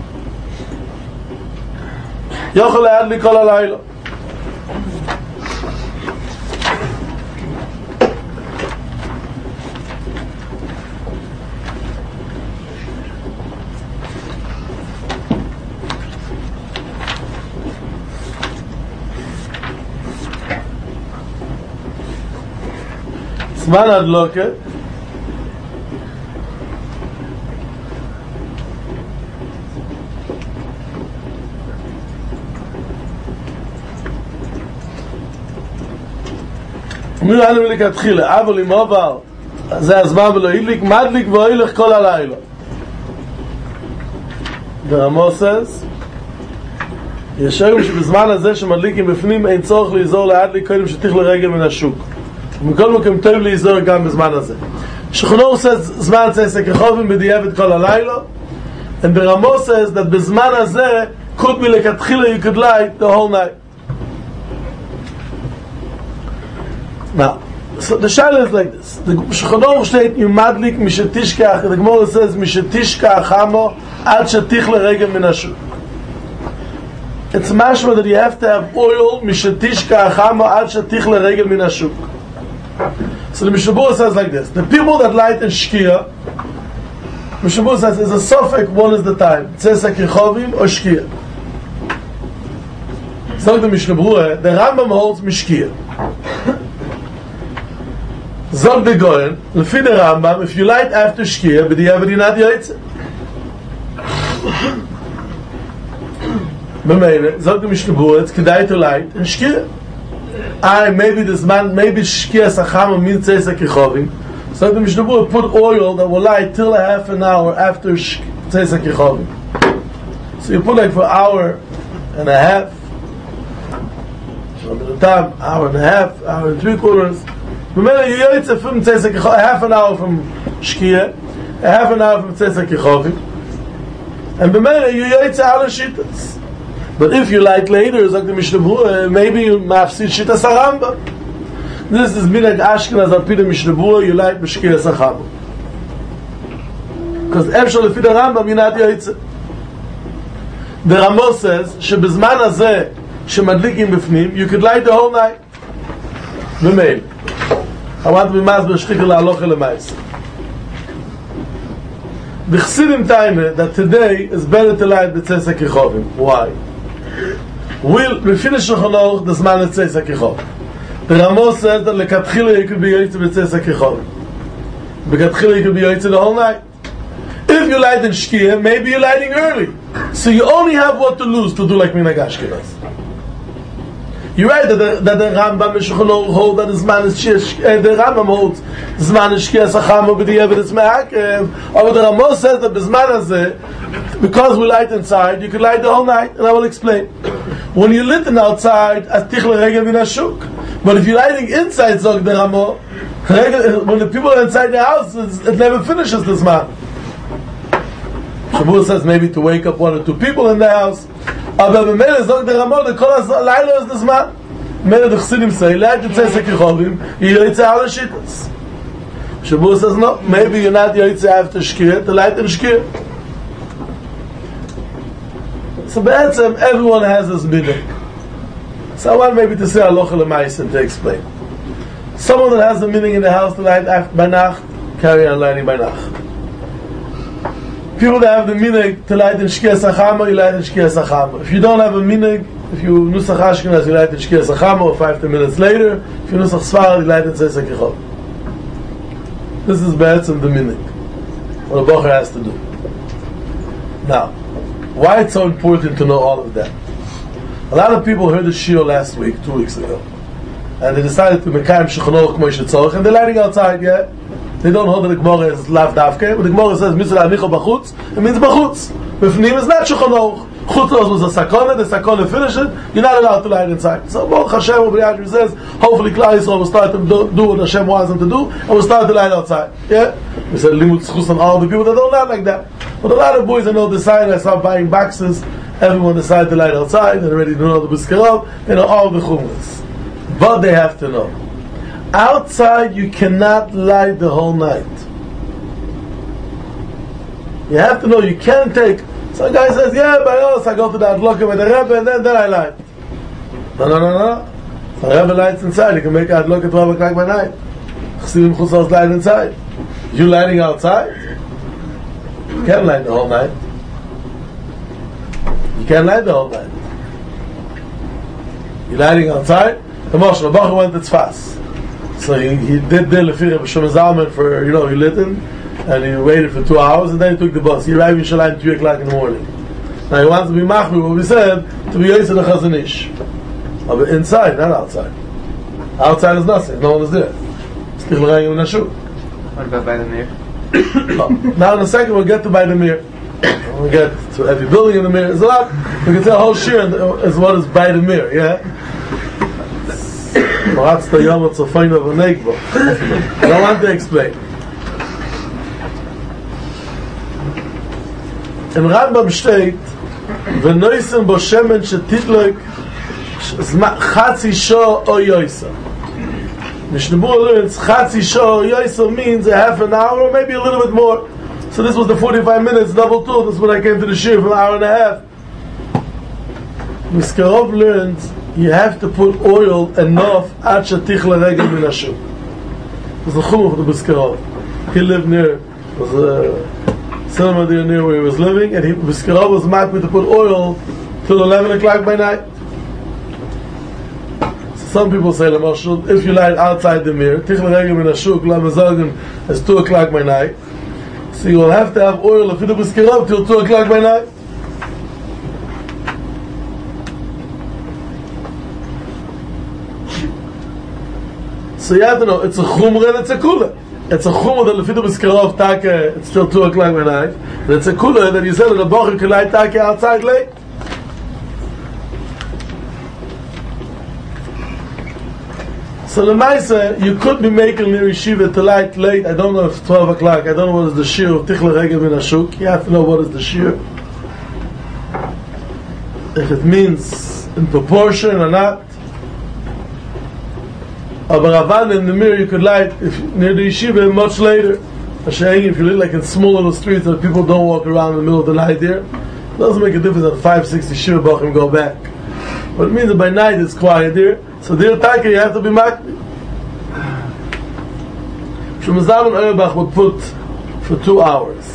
Yochel le'adli kol halayla. Zman Adloke אומרים לנו מלכתחילה אבל אם עבר זה הזמן ולא ידליק מדליק ואילך כל הלילה. ורמוסס יש היום שבזמן הזה שמדליקים בפנים אין צורך לעזור להדליק קודם שתיך לרגל מן השוק. ומכל מקום טוב לעזור גם בזמן הזה. Shulchan Aruch says זמן tzeisak Yerchovim b'diavad kol halayla, and the Ramo says that בזמן הזה could be lekatchila you could light the whole night. Now, so the shaila is like this. The Shulchan Aruch steht you madlik mishetishka. The Gemara says mishetishka achamo ad shetich leregel min hashuk. It's mashma that you have to have oil mishetishka achamo ad shetich leregel min hashuk. So the Mishnah Berurah says like this: the people that light in Shkia, Mishnah Berurah says is a suffix. One is the time Tzeisak Yerchovim or Shkia. So the Mishnah Berurah, the Rambam holds Mishkia. Zog the Goyen, Lefi the Rambam, if you light after Shkia, but you have it not Yoitze. B'meile, zog the Mishnah Berurah, it's kedai to light and Shkia. Maybe this man, maybe Shkia Sachama min Tzeisa Kechovim. So the Mishnah Berurah put oil that will light till a half an hour after Tzeisa Kechovim. So you put like for an hour and a half, so by the time, hour and a half, hour and 3/4. B'meile you Yoitze from Tzeisa Kechovim, half an hour from Shkia, a half an hour from Tzeisa Kechovim, and b'meile you Yoitze ala Shittas. But if you light later, like the Mishnah Berurah, maybe you mafsid Shittas HaRambam. This is Minhag Ashkenaz al Pida Mishnah Berurah, you light B'Shkia Sachama. Because Efshar Lefi the Rambam, you're not Yoitze. The Ramo says, שבזמן הזה, שמדליקים בפנים, you could light the whole night. B'meil. I want to be masber shtikel la'alocha l'maisa. The Chassidim time that today is better to light B'Tzeisa Kechovim. Why? We finish Shulchan Aruch the Zman of Tzeisa Kechovim. The Ramo says that lekatchila you could be Yoitze B'Tzeisa Kechovim. Lekatchila you could be Yoitze the whole night. If you light in Shkia, maybe you're lighting early. So you only have what to lose to do like Minhag Ashkenaz. You're right that the Rambam and Shulchan Aruch hold that the Zman is Shkia, the Rambam holds Zman is Shkia Sachama b'diavad it's me'akev. But the Ramo says that the Zman hazeh, because we light inside, you can light the whole night, and I will explain. When you're lit outside, as tichle regel min hashuk. But if you're lighting inside, zog the Ramo, when the people are inside the house, it never finishes this man. Shabbos says maybe to wake up 1 or 2 people in the house. But b'meile zog the Ramo, the kol ha'layla is this man. Meile the Chassidim say, light the Tzeisa Kechovim, you Yoitze ala Shittas. Shabbos says no, maybe you're not Yoitze after Shkia, to light in Shkia. So b'etzem, everyone has this minhag. So I want maybe to say halacha l'maisa to explain. Someone that has a minhag in the house to light by nacht, carry on lighting by nacht. People that have the minhag to light in Shkia Sachama, you light in Shkia Sachama. If you don't have a minhag, if you nusach Ashkenaz, you light in Shkia Sachama, or 5-10 minutes later. If you nusach Sfarad, you light in Tzeisa Kechovim. This is b'etzem the minhag, what a bocher has to do. Now, why it's so important to know all of that? A lot of people heard the shiur last week, 2 weeks ago, and they decided to mekayim Shulchan Aruch k'mo shetzorich, and they're lighting outside. Yeah, they don't hold that the Gemara is lav davke, but the Gemara says mitzvah anicho b'chutz. It means b'chutz. B'fnim is not Shulchan Aruch. Chutz was a sakona. The sakona finished it. You're not allowed to light inside. So Baruch Hashem, Rabbi Yashvi says, hopefully Klal Yisrael will start to do what Hashem wants them to do, and will start to light outside. Yeah, we said limud zchus on all the people that don't light like that. But a lot of boys I know decide, I start buying boxes, everyone decided to light outside, and already know the B'skarov, they know all the chumras. But they have to know. Outside you cannot light the whole night. You have to know, you can't take, some guy says, yeah, by us I go to the Adloka with the Rebbe, and then I light. No. The Rebbe lights inside, you can make Adloka at 12 o'clock by night. Chassidim Chusos light inside. You lighting outside? You can't light the whole night. You can't light the whole night. You're lighting outside. The Moshe Rabbacha went to Tzfas. So he did the Lefi Rebbe Shlomo Zalman for, he lit in, and he waited for 2 hours, and then he took the bus. He arrived in Shalayim 3 o'clock in the morning. Now he wants to be machmir, what we said, to be Yosef the Chazon Ish. But inside, not outside. Outside is nothing, no one is there. Still lying in the shoe. What about by the mirror? Now in a second we'll get to by the mirror. We'll get to every building in the mirror. There's a lot. We can tell a whole shiur is what is by the mirror, yeah? Perhaps the Yom Tzofayim of a Neikbo. I don't want to explain. In Rambam steht, v'noisen bo shemen shetitloik chatzi sho o yoisa. Mishnah Berurah learns chatzi sho o yoisa means a half an hour or maybe a little bit more. So this was the 45 minutes, double two. This is when I came to the shiur for an hour and a half. Miskarov learns you have to put oil enough ad shetichle regel min hashu. It was the chumah for the Miskarov. He lived near, was a cinema there near where he was living, and Miskarov was makbid to put oil till 11 o'clock by night. So some people say, if you light outside the mirror, Tichle Regel min Ashuk, Lamazagan, it's 2 o'clock by night. So you will have to have oil of Fidu B'Skirov till 2 o'clock by night. So you have to know, it's a Chumra and it's a Kula. It's a Chumra that Lefidu B'Skirov Take, it's still 2 o'clock by night. And it's a Kula that you said that the Bocher can light Take outside late. So the Maisa, you could be making the yeshiva to light late. I don't know if it's 12 o'clock. I don't know what is the shir of Tichle Regel min Ashuk. You have to know what is the shir. If it means in proportion or not. But Ravan in the mirror you could light near the yeshiva much later. If you live like in small little streets that people don't walk around in the middle of the night there, it doesn't make a difference that 5-6 yeshiva bachim go back. But it means that by night it's quiet there. So there Taka you have to be makbi. Shemazalman Auerbach would put for 2 hours.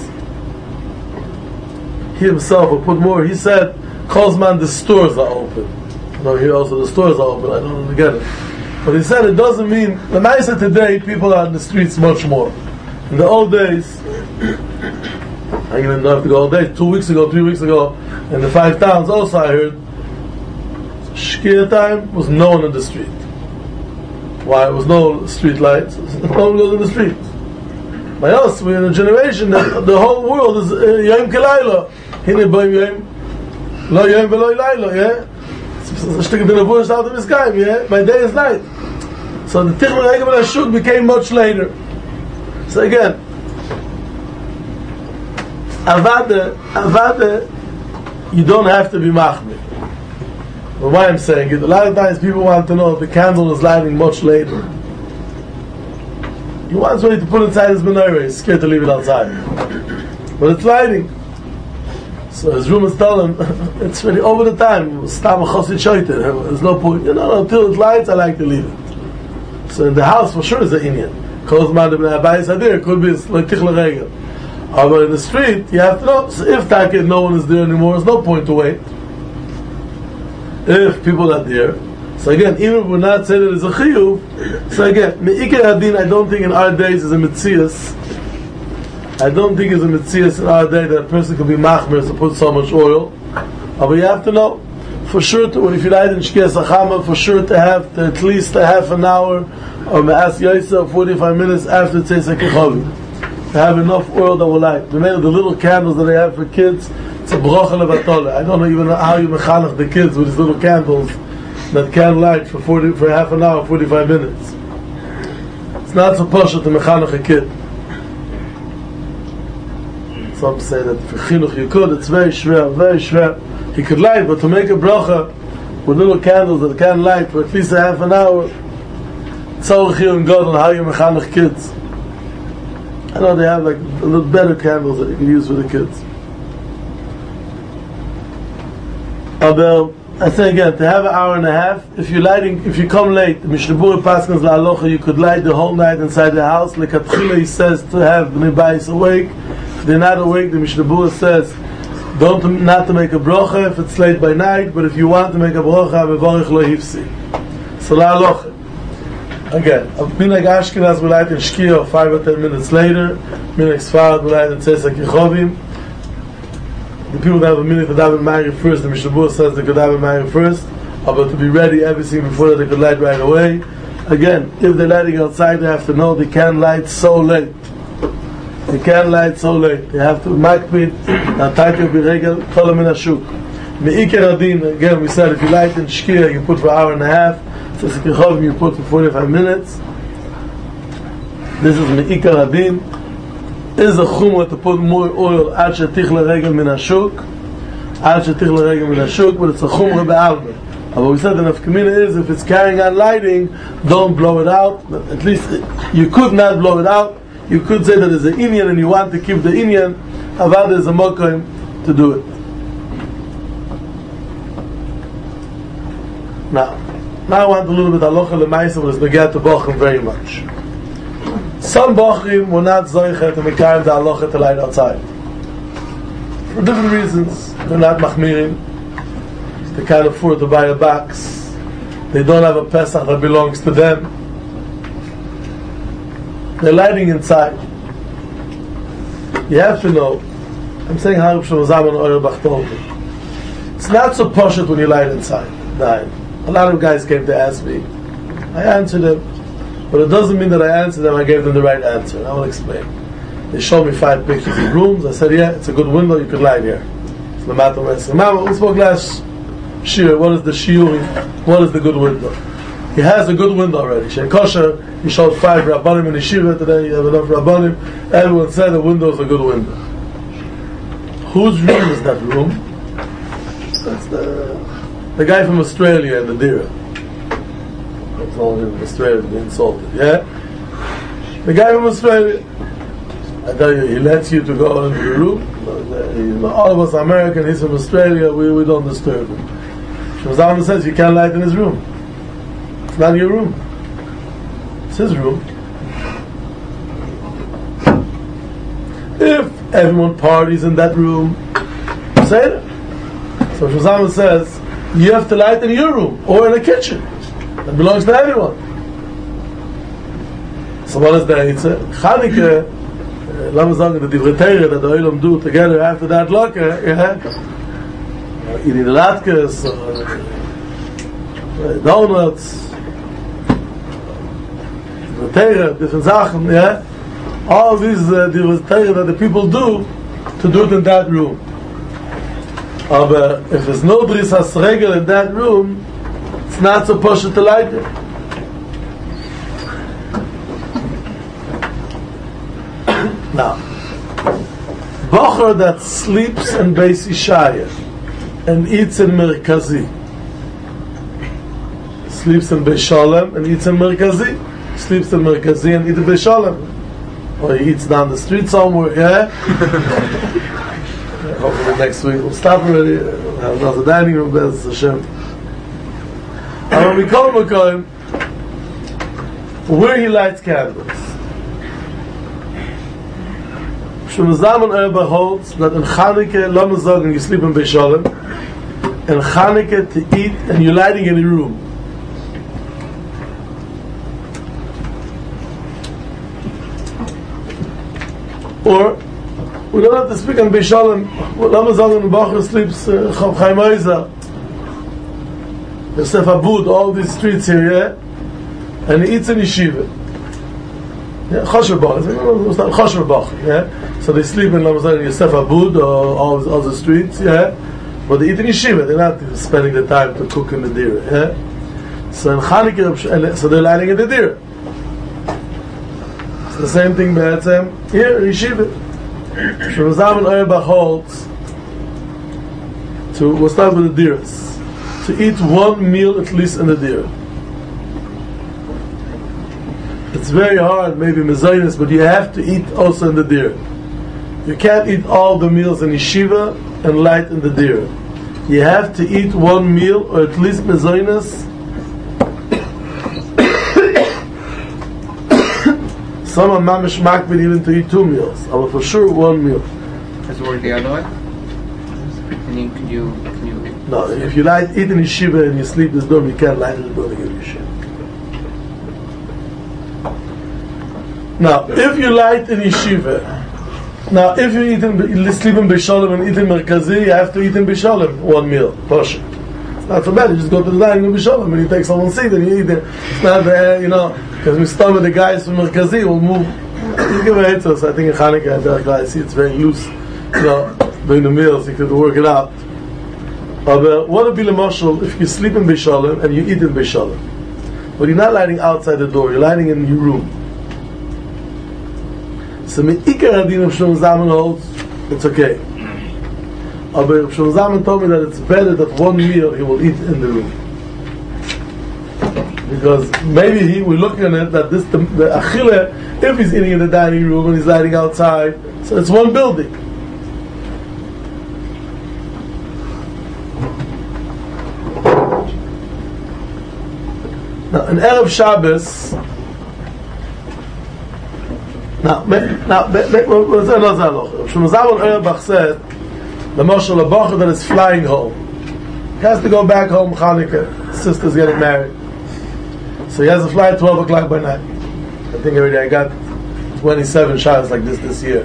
He himself would put more. He said, Kozman, the stores are open. No, here also the stores are open. I don't get it. But he said it doesn't mean, the Maisa today, people are in the streets much more. In the old days, I even don't have to go all day, 2 weeks ago, 3 weeks ago, in the 5 towns also I heard, Shkia time was no one in the street. Why? There was no street lights. No one goes in the street. By us, we're in a generation that the whole world is Yom Kelayla. Hine boim Yom, lo Yom velo Layla, yeah? It's a stick of the bush out of the sky, yeah? My day is night. So the Tichle Regel min Ashuk became much later. So again, Avada, you don't have to be machmir. But why I'm saying it, a lot of times people want to know if the candle is lighting much later. He wants somebody to put inside his menorah, he's scared to leave it outside. But it's lighting. So his room is telling him, it's really over the time, there's no point. Until it lights, I like to leave it. So in the house, for sure, is the Indian. It could be like Tichle Regel. But in the street, you have to know, so if no one is there anymore, there's no point to wait. If people are there, so again, even if we're not saying that it's a chiyuv, so again, me'ikar hadin, I don't think in our days is a mitzias. I don't think it's a mitzias in our day that a person can be machmer to put so much oil. But you have to know, for sure, if you light in Shkias Achama, for sure to have at least a half an hour, or me'as yaisa, 45 minutes after Tzeisak Yechovi. To have enough oil that will light. The little candles that they have for kids, it's a bracha levatole. I don't know even how you mechanech the kids with these little candles that can light for half an hour, 45 minutes. It's not so pasha to mechanech a kid. Some say that for chinuch you could, it's very schwer. He could light, but to make a bracha with little candles that can light for at least a half an hour, tzorich you and God on how you mechanech kids. I know they have like a little better candles that you can use for the kids. Although, I say again, to have an hour and a half, if you come late, Mishnah Berurah Paskins la'alocha, you could light the whole night inside the house. Lekatchila he says to have bnei bayis awake. If they're not awake, the Mishnah Berurah says not to make a bracha if it's late by night, but if you want to make a bracha, mevorich lo hifsi. So la'alocha. Again, Minhag Ashkenaz we light in Shkia 5 or 10 minutes later. Minhag Sfarad we light in Tzeisak Yechovim. The people that have a minute to daven Ma'ariv first, the Mishnah Berurah says they could daven Ma'ariv first, but to be ready everything before that they could light right away. Again, if they're lighting outside, they have to know they can't light so late. They can't light so late. They have to makpid, Nataka B'Regel, Kola Min Ashuk. Me'ikar Adin, again we said if you light in Shkia, you put for an hour and a half. Tzeisak Yechovim you put for 45 minutes. This is Me'ikar Adin. Is a chumrah to put more oil ad shetichle regel min hashuk, but it's a chumrah be'alma. But we said the nafkamina is if it's carrying on lighting, don't blow it out. At least you could not blow it out. You could say that there's an inyan and you want to keep the inyan. Avad is a mokim to do it. Now I want a little bit halacha lemaisa, but it's begat to bochum very much. Some bochim were not zoiche to mekayim the halacha to light outside for different reasons. They're not machmirim. They can't afford to buy a box They don't have a Pesach that belongs to them. They're lighting inside. You have to know. I'm saying how Reb Shlomo Zalman Auerbach told me. It's not so poshut when you light inside. A lot of guys came to ask me. I answered them. But it doesn't mean that I answered them, I gave them the right answer. I will explain. They showed me 5 pictures of rooms. I said, yeah, it's a good window, you could light here. It's the matter of Mama, we spoke last shiur. What is the shiur? What is the good window? He has a good window already. Shein Kosher, he showed 5 Rabbanim in Yeshiva today. You have enough Rabbanim. Everyone said the window is a good window. Whose room is that room? That's the guy from Australia in the Dira. I told him Australia being insulted. Yeah? The guy from Australia. I tell you, he lets you to go into the room. All of us are American, he's from Australia, we don't disturb him. Shlomo Zalman says you can't light in his room. It's not your room. It's his room. If everyone parties in that room, say it. So Shlomo Zalman says, you have to light in your room, or in a kitchen. That belongs to everyone. So what is the Eitzah? Chanukah, let me say the Divrei Torah that the Olam do together after that locker, eating the latkes, donuts, Divrei Torah, different Sachen, all these Divrei Torah that the people do, to do it in that room. But if there's no Bris HaSregel in that room, it's not so poshut to light it. Now, Bocher that sleeps in Beis Yishaya and eats in Merkazi, sleeps in Beis Shalom and eats in Merkazi, sleeps in Merkazi and eats in Beis Shalom, or he eats down the street somewhere. Hopefully next week we'll stop already. There's a dining room, there's Hashem. And when we call Makoim, where he lights candles. Shlomo Zalman Auerbach holds that in Chanukah, let me say, you sleep in Beis Shalom, in Chanukah to eat and you're lighting in a room. Or, we don't have to speak on Beis Shalom, let me say, in Bocher sleeps Chav Chaim Oizer, Yosef Abud, all these streets here, and he eats in Yeshiva. Chosher Bach, so they sleep in Yosef Abud or all the streets, but they eat in Yeshiva. They're not spending the time to cook in the Dira. So in Chanukah, so they're lighting in the Dira. It's the same thing here in Yeshiva. Shlomo Zalman Auerbach holds we'll start with the Diras, to eat one meal at least in the Dira. It's very hard, maybe mezainis, but you have to eat also in the Dira. You can't eat all the meals in Yeshiva and light in the Dira. You have to eat one meal, or at least mezainis. Some are mamish makbid even to eat 2 meals, but for sure 1 meal. Does it work the other way? Can you? No, if you eat in Yeshiva and you sleep this dorm, you can't light in the building in Yeshiva. Now, if you light in Yeshiva, if you sleep in Beis Shalom and eat in Merkazi, you have to eat in Beis Shalom 1 meal, It's not so bad, you just go to the dining room in Beis Shalom and you take someone's seat and you eat there. It's not because we start with the guys from Merkazi, we'll move. You give a hit to us, I think in Chanukah, I see it's very loose, during the meals, you could work it out. But what would be the mashal if you sleep in Beis Shalom and you eat in Beis Shalom? But you're not lighting outside the door, you're lighting in your room. So Me'ikar Hadin of Shlomo Zalman holds, it's okay. But Shlomo Zalman told me that it's better that 1 meal he will eat in the room. Because maybe we're looking at it that the Achille, if he's eating in the dining room and he's lighting outside, so it's 1 building. Now, in Erev Shabbos, what's another halacha? Shlomo Zalman Auerbach said, the Moshe that is flying home, he has to go back home. Chanukah, sister's getting married. So he has a flight 12 o'clock by night. I think already I got 27 shots like this year.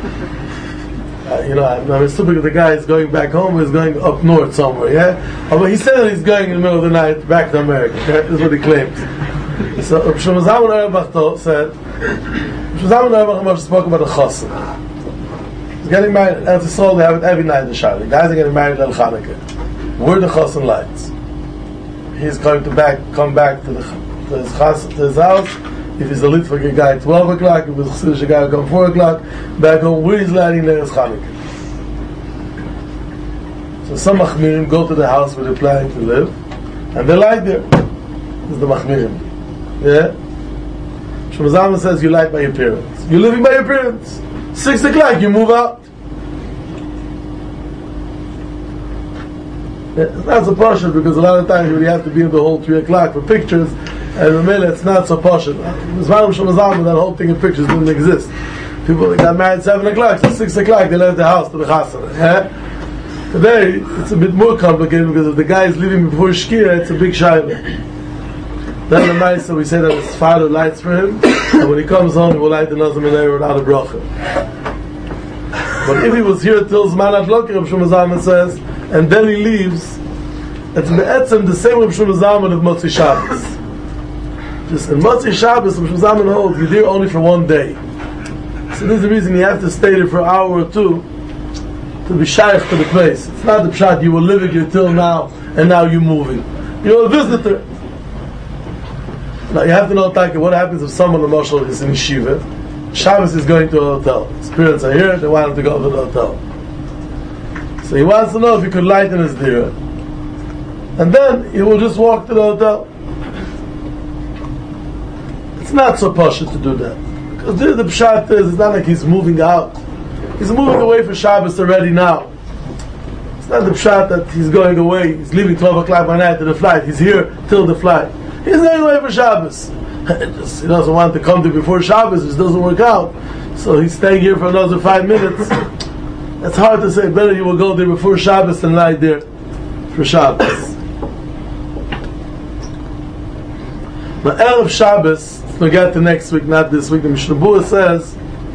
I'm stupid because the guy is going back home, he's going up north somewhere, yeah? But he said that he's going in the middle of the night back to America, okay? That's what he claims. So Shlomo Zalman Auerbach said, Shlomo Zalman Auerbach spoke about the chassan. He's getting married, as it's sold, they have it every night in the Shabbos. The guys are getting married on Chanukah. Where the chassan lights. He's going to come back to his house. If he's a Litvic guy, 12 o'clock. If he's a Chassidish guy, come 4 o'clock. Back home, where he's lighting there is Chanukah. So some Machmirim go to the house where they're planning to live, and they light there. This is the Machmirim. Yeah? Shlomo Zalman says you light by your parents. You're living by your parents. 6 o'clock, you move out. It's not so posh because a lot of times you have to be in the whole 3 o'clock for pictures, and remember it's not so posh. Shlomo Zalman, that whole thing in pictures didn't exist. People that got married 7 o'clock, so 6 o'clock they left the house to the chassan. Yeah? Today it's a bit more complicated because if the guy is leaving before Shkia, it's a big shayla. Then the night, so we say that his father lights for him, and when he comes home, he will light the Nazir Menorah without a bracha. But if he was here till Zman HaDlokah, Rav Shlomo Zalman says, and then he leaves, it's be'etzem the same Rav Shlomo Zalman of Motzi Shabbos. Just in Motzi Shabbos, Rav Shlomo Zalman holds, you're there only for 1 day. So this is the reason you have to stay there for an hour or two to be shaykh to the place. It's not the pshat, you were living here till now, and now you're moving. You're a visitor. Now you have to know, Taka, what happens if someone, Moshe, is in Yeshiva, Shabbos is going to a hotel. His parents are here, they want him to go to the hotel. So he wants to know if he could lighten his dira. And then he will just walk to the hotel. It's not so posh to do that. Because the pshat is, it's not like he's moving out. He's moving away for Shabbos already now. It's not the pshat that he's going away, he's leaving 12 o'clock by night to the flight. He's here till the flight. He's going away for Shabbos. He doesn't want to come to before Shabbos, it doesn't work out. So he's staying here for another 5 minutes. It's hard to say, better you will go there before Shabbos than lie there for Shabbos. But Erev Shabbos, we'll get to next week, not this week, the Mishnah Berurah says,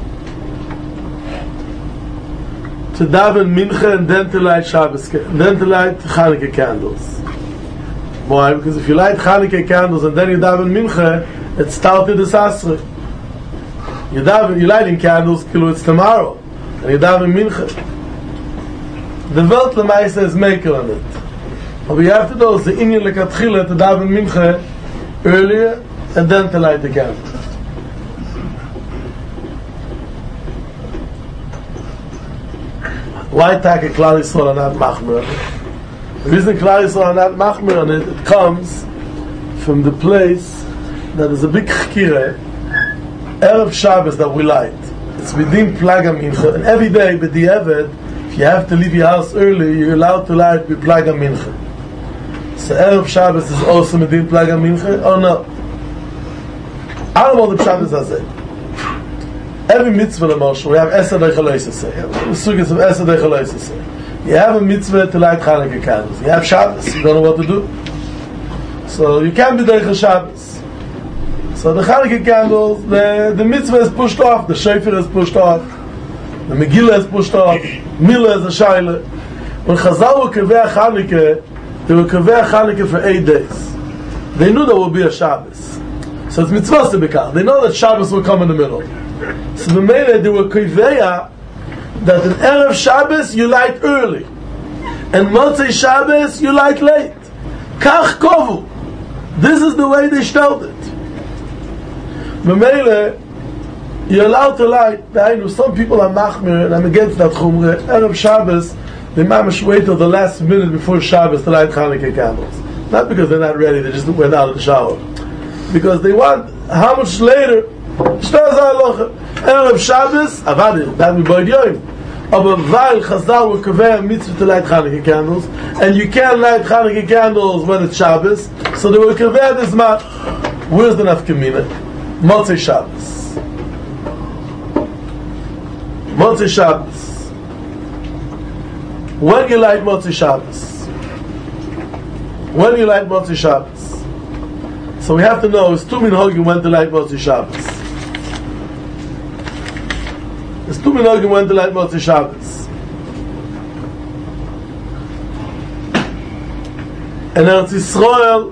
to daven mincha and then to light Shabbos, then to light Chanukah candles. Why? Because if you light Chanukah candles and then you daven mincha, it's started this asra. You're lighting candles till it's tomorrow, and you daven mincha. The Welt Lemaisa is maker on it. What we have to do is the inyan lekatchila to daven mincha earlier and then to light the candle. Why take a Klal Yisrael and not Machmer? The reason Klal Yisrael and not Machmer on it comes from the place that is a big chkire, Erev Shabbos that we light. It's within Plaga Mincha, and every day, but the Eved, if you have to leave your house early, you're allowed to light with Plaga Mincha. So Erev Shabbos is also within Plaga Mincha, or no? I don't know what the Shabbos has said. Every mitzvah Moshe, we have Esed Eichel You have a mitzvah to light Chanukah candles. You have Shabbos, you don't know what to do. So you can't be Deichel Shabbos. So the Chanukah candles, the mitzvah is pushed off, the Shofar is pushed off, the Megillah is pushed off, Milah is a Shaila. When Chazal were Kaveh Chanukah, they were Kaveh Chanukah for 8 days. They knew there would be a Shabbos. So it's mitzvah to become. They know that Shabbos will come in the middle. So the Mele, they were Kaveh that in Erev Shabbos you light early, and Motzei Shabbos you light late. Kach kovu. This is the way they styled it. Memele, you're allowed to light. I know some people are machmir, and I'm against that chumre. Erev Shabbos, they mamish wait till the last minute before Shabbos to light Chanukah candles. Not because they're not ready; they just went out of the shower. Because they want how much later. Erev Shabbos, avadir that we boyd yoyim. Aber weil Chazal will kaveh mitzvah to light Chanukah candles, and you can't light Chanukah candles when it's Shabbos, so they will kaveh this man. Where's the nafkamina? Motzei Shabbos. Motzei Shabbos. When you light Motzei Shabbos? When you light Motzei Shabbos? So we have to know, it's two minhagim when to light Motzei Shabbos. It's two minhagim when to light Motzei Shabbos. And Eretz Yisrael,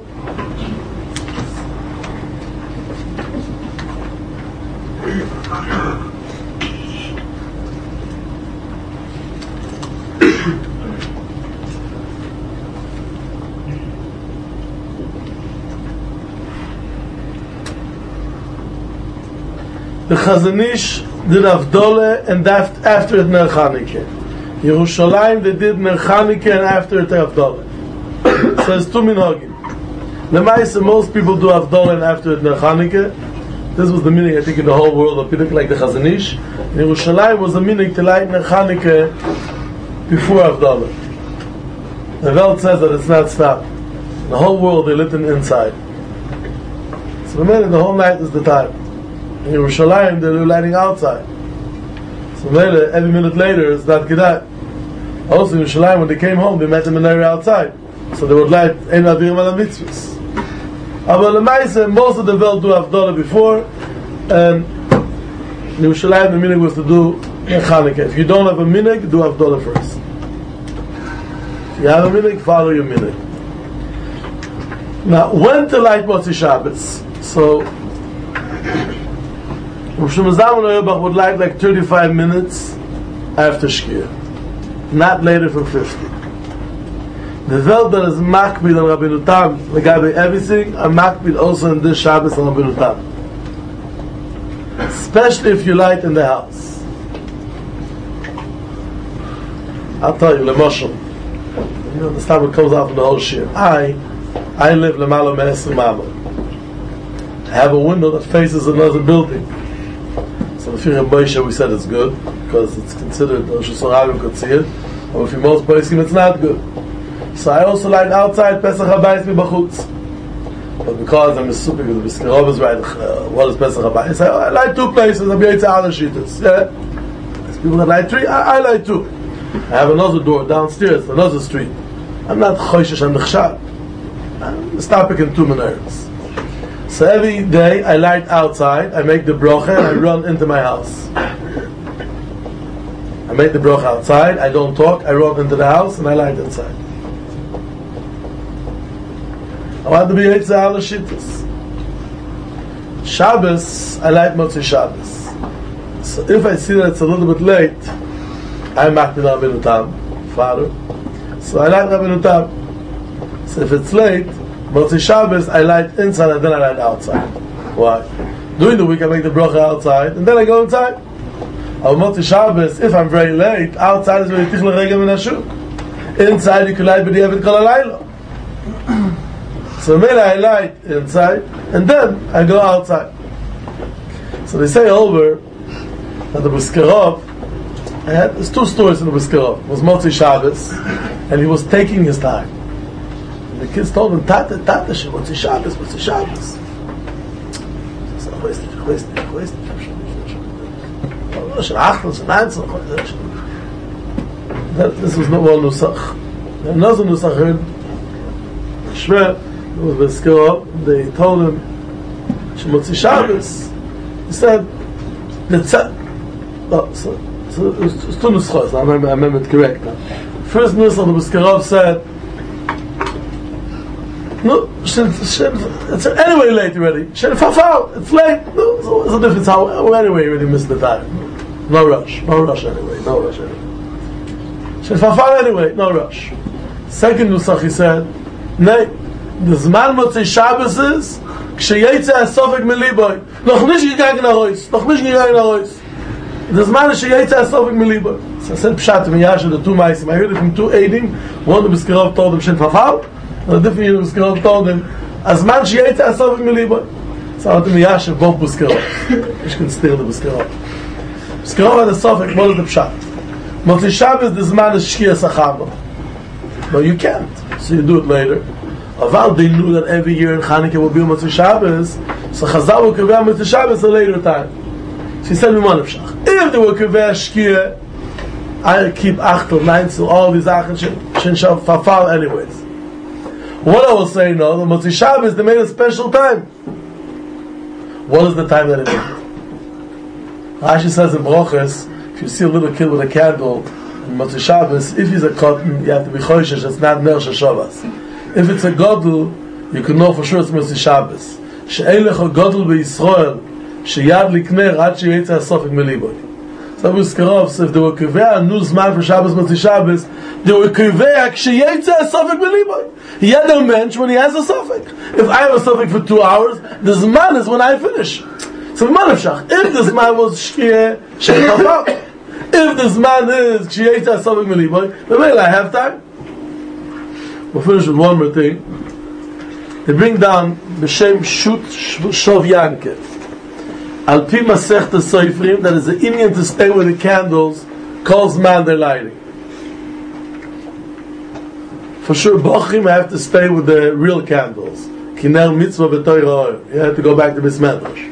the Chazon Ish did Havdalah, and after it Ner Chanukah. Yerushalayim they did Ner Chanukah, and after it Havdalah. So it's two minhagim. Lemaisa, most people do Havdalah and after it Ner Chanukah. This was the meaning, I think, in the whole world of people like the Chazon Ish. Yerushalayim was the meaning to light Ner Chanukah before Havdalah. The Welt says that it's not stopped. The whole world they lit it inside. So the whole night is the time. In Yerushalayim, they were lighting outside. So every minute later, it's not Kedat. Also, in Yerushalayim, when they came home, they met them in the area outside. So they would light Ein Avirim Ala Mitzvahs. But Lemaisa, most of the world do Havdalah before, and in Yerushalayim, the minhag was to do Chanukah. If you don't have a minhag, do Havdalah first. If you have a minhag, follow your minhag. Now, when to light Motzei Shabbos? So, Rav Shlomo Zalman Auerbach would light like 35 minutes after Shkia, not later from 50. The Welt that is makbid on Rabbeinu Tam, legabe everything, are makbid also in this Shabbos on Rabbeinu Tam. Especially if you light in the house. I'll tell you, Lemoshel, you know, this time it comes out from the whole shir. I live Lemalo Me'esrim Amo. I have a window that faces another building. So if you're in Moshe, we said it's good because it's considered Rosh Hashanah could see it. Or if you're most Poskim, it's not good. So I also light outside Pesach Habayis Mibachutz. But because I'm a super good, the Skirov is right. What is Pesach Habayis? I light two places. I'm Yaitza Ala Shitas. Yeah. There's people that light three. I light two. I have another door downstairs, another street. I'm not Choishesh and Nechshad. I'm stopping in 2 minutes. So every day I light outside, I make the brocha, and I run into my house. I make the brocha outside, I don't talk, I run into the house, and I light inside. I want to be Eitzah Ala Shittas. Shabbos, I light Motzei Shabbos. So if I see that it's a little bit late, I makbid Rabbeinu Tam, Father. So I light Rabbeinu Tam. So if it's late, Motzei Shabbos, I light inside and then I light outside. Why? During the week I make the bracha outside and then I go inside. On Motzei Shabbos, if I'm very late, outside is very tichle regel min hashuk. Inside you can light b'diavad kol halayla. So maybe I light inside and then I go outside. So they say over that the Briskerov, there's two stories in the Briskerov. It was Motzei Shabbos and he was taking his time. The kids told him, Tata, Motzei Shabbos. So, this was not one Nusach. Another Nusach heard, Shver, was Briskerov, they told him, Motzei Shabbos. He said, so it's two Nuschos, I remember it correct now. First Nusach, the Briskerov said, no, it's anyway late already. It's late. No, it's a difference how anyway you already missed the time. No rush anyway. Anyway, no rush. Second Nusach he said, Nay, the Zman Motzei Shabbos is K'sheyetze HaSofek Meliboy. Noch nicht gegangen heraus. The Zman is K'sheyetze HaSofek Meliboy. So I said Pshat Miyasha, the two Maisim. I heard it from two Eidim. One of the Briskerov told him Shen Fafal. The different years Briskerov told him, as man K'sheyetze HaSofek Meliboy. So I went to Miyasha, both Briskerov. Ich can steal the Briskerov. Briskerov had a Sofek, what is the Pshat? Motzei Shabbos, the Zman is Shkia Sachama. But you can't. So you do it later. Aval, they knew that every year in Chanukah will be Motzei Shabbos, so Chazal will kaveh Motzei Shabbos a later time. So he said, if they will kaveh Shkia, I keep 8 or 9, so all these Achen Shen Fafal anyways. What I will say, no, the Motzi Shabbos, they made a special time. What is the time that it is? Rashi says in Brochus, if you see a little kid with a candle in Motzi Shabbos, if he's a cotton, you have to be choishish, it's not Ner Shabbos. If it's a Godel, you can know for sure it's Motzi Shabbos. She'elech a Godel be'Yisrael, she'yad likner ad she'yetza asofik meliboy. So if they were kivea a new zman for Shabbos Motzi Shabbos, they were kivea she'yetza asofik meliboy. He had a mensch when he has a suffix. If I have a suffix for 2 hours, the zman is when I finish. So manavshach. If the zman was shkiyeh she'chafak, if the zman is she'yetza asofik meliboy, then I have time. We'll finish with one more thing. They bring down B'Shem Shut Shov Yankev. Al Pi Masech Soifrim, that is the Indian to stay with the candles, calls man their lighting. For sure, Bochim have to stay with the real candles. Kiner Mitzvah B'Toira Oil. You have to go back to Bismedrash.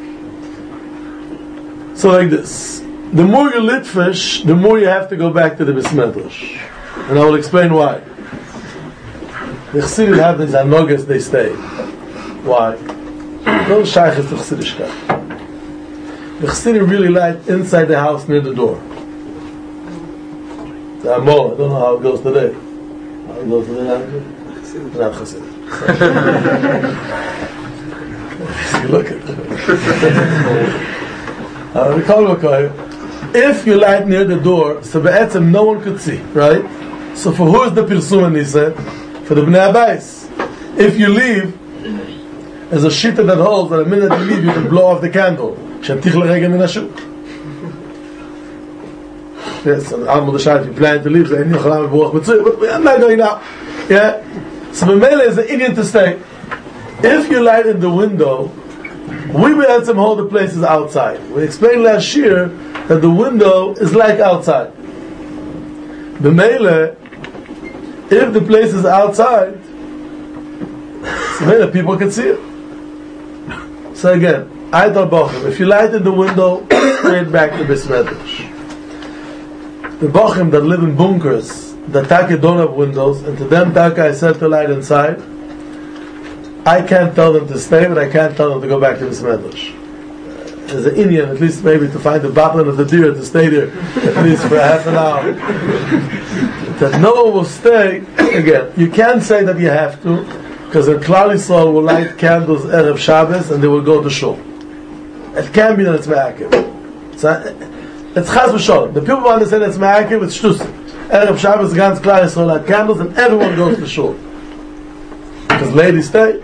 So like this. The more you lit fish, the more you have to go back to the Bismedrash. And I will explain why. The Chassidim have these anogas, they stay. Why? No shaykh is the Chassidishkeit. The Chassidim really light inside the house near the door. The Amor, I don't know how it goes today. How it goes today? Not Chassidim. Look at it. If you light near the door, so be'etzem no one could see, right? So for who is the Pirsum and he said? For the Bnei Abayis. If you leave, there's a shita that holds that the minute you leave, you can blow off the candle. Shetich l'regel min hashuk. Yes, Al Mordechai, if you plan to leave, so I'm not going now. Yeah. So B'meila is the Indian to stay. If you light in the window, we will have some hold the places outside. We explained last year that the window is like outside. B'meila, if the place is outside, so people can see it. So again, Aydar Bochim, if you light in the window, straight back to Bismedrash. The Bochim that live in bunkers, that Taka don't have windows, and to them Taka I said to light inside, I can't tell them to stay, but I can't tell them to go back to Bismedrash. As an Indian, at least maybe to find the battling of the deer to stay there, at least for half an hour. That no one will stay. Again, you can't say that you have to, because the Klal Yisrael will light candles Erev Shabbos and they will go to shul. It can be that it's ma'akiv. It's chas v'sholem. The people who understand it's ma'akiv, it's shtus. Erev Shabbos, ganz Klal Yisrael light candles and everyone goes to shul. Because ladies stay,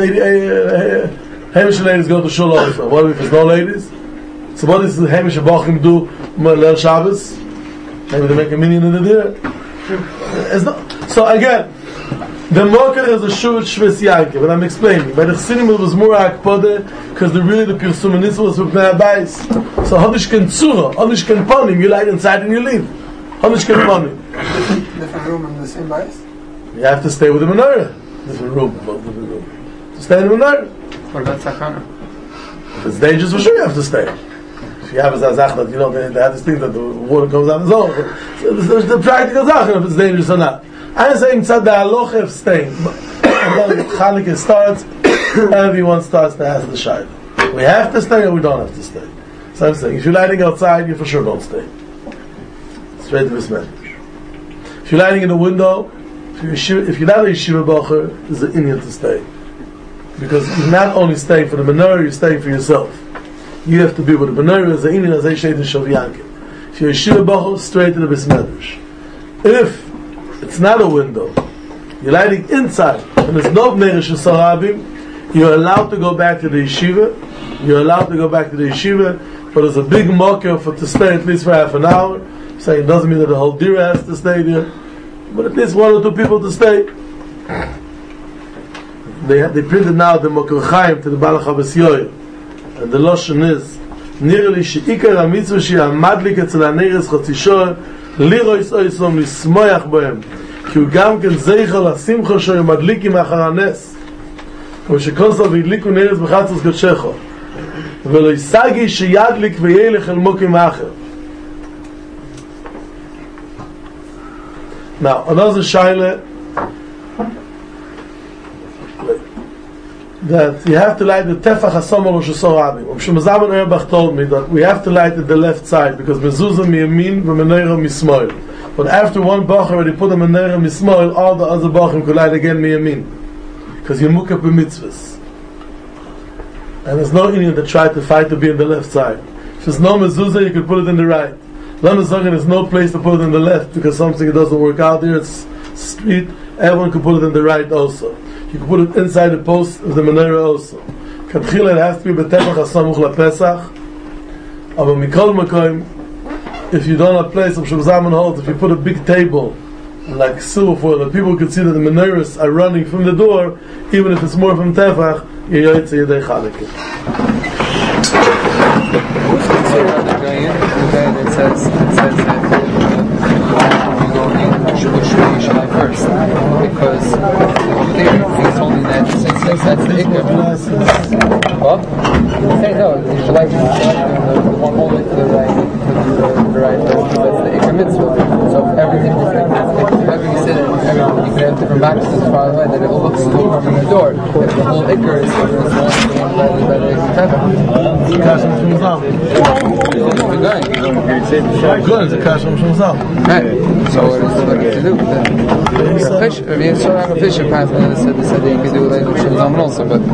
Hamish ladies go to shul also. What if there's no ladies? So what does Hamish Bochim do Leil Shabbos? Maybe they make a minion in the deer. It's not. So again, the Mokar is a Shur Shvis Yankiv, and I'm explaining. By the Chassidim it was more Akpode, because the Pirsum and was with Bnei Abayis. So Hadish Ken Tzura, Hadish Ken Ponim, you light inside and you leave. Hadish Ken Ponim. Different room in the same bias? You have to stay with the menorah. Different room. To stay in the menorah. What about Sakana? If it's dangerous, for sure you have to stay. If you have a zazach that, they have this thing that the water comes out of its own. So there's the practical zach, if it's dangerous or not. I'm saying tzad the halacha of staying. And then Chanukah starts, everyone starts to ask the shayla. We have to stay or we don't have to stay. So I'm saying, if you're lighting outside, you for sure don't stay. Straight to this message. If you're lighting in the window, if you're not a yeshiva bocher, there's an Indian to stay. Because you're not only staying for the menorah, you're staying for yourself. You have to be with the menorah as an Indian, as a Sheit and Shov Yankiv. If you're a yeshiva bocher, straight to the Bismedrash. If it's not a window, you're lighting inside, and there's no Bnei Rishon Sarabim, you're allowed to go back to the yeshiva. But there's a big mocker for to stay at least for half an hour. Saying it doesn't mean that the whole dira has to stay there, but at least 1 or 2 people to stay. They printed now the Mokar Chaim to the Baal HaChavas Yoel, and the Lashon is Nirli she'ikar hamitzvah she'amadlik etzel haneres chatzishor lirois oisom lismoyach bohem כי הוא גם כן זכר לשמחה שהם מדליקים אחר הנס כמו שכוסו והדליקו נרס בחצוס קדשךו ולא ישגי שידליק וילך אל מוקים אחר. Now, another shaila, that you have to light the Tefach HaSomar Rosh Hashanah. Shemazaman Erbach told me that we have to light it the left side because Mezuzah miyamin v'meneira mismoil. But after one Bach already put a meneira mismoil, all the other Bachim could light again miyamin. Because you mukap b'mitzvahs. And there's no Indian that tried to fight to be in the left side. If there's no Mezuzah, you could put it in the right. Lama Zagan, there's no place to put it in the left because something doesn't work out here, it's street. Everyone can put it in the right also. You can put it inside the post of the menorah also. Katchila, it has to be b'tefach hasamuch laPesach. Aber mikol makoim, if you don't have place of Shemzaman holds, if you put a big table like silver foil, that people can see that the menorahs are running from the door, even if it's more from tefach, you're yoytze yedei chaleke. Who's considered the guy that says that you go in, which way you should lie first? Because there he's holding that that's the ikar. What? He's saying no, you should lie the one all the way to the right, because that's the ikar mitzvah. So if everything was like this, if wherever you sit, you can have different mattresses far away, then it all looks to come from the door. If the whole ikar is by the tefach. Good, it's a kasha Shemzam. Right. So what is to do? Fish. If you saw a fish path, they said that you could do like Shemzam also, but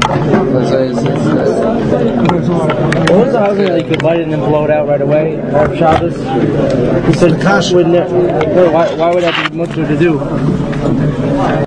what's the husband that you could light it and then blow it out right away? Erev Shabbos. He said, why would that be much to do?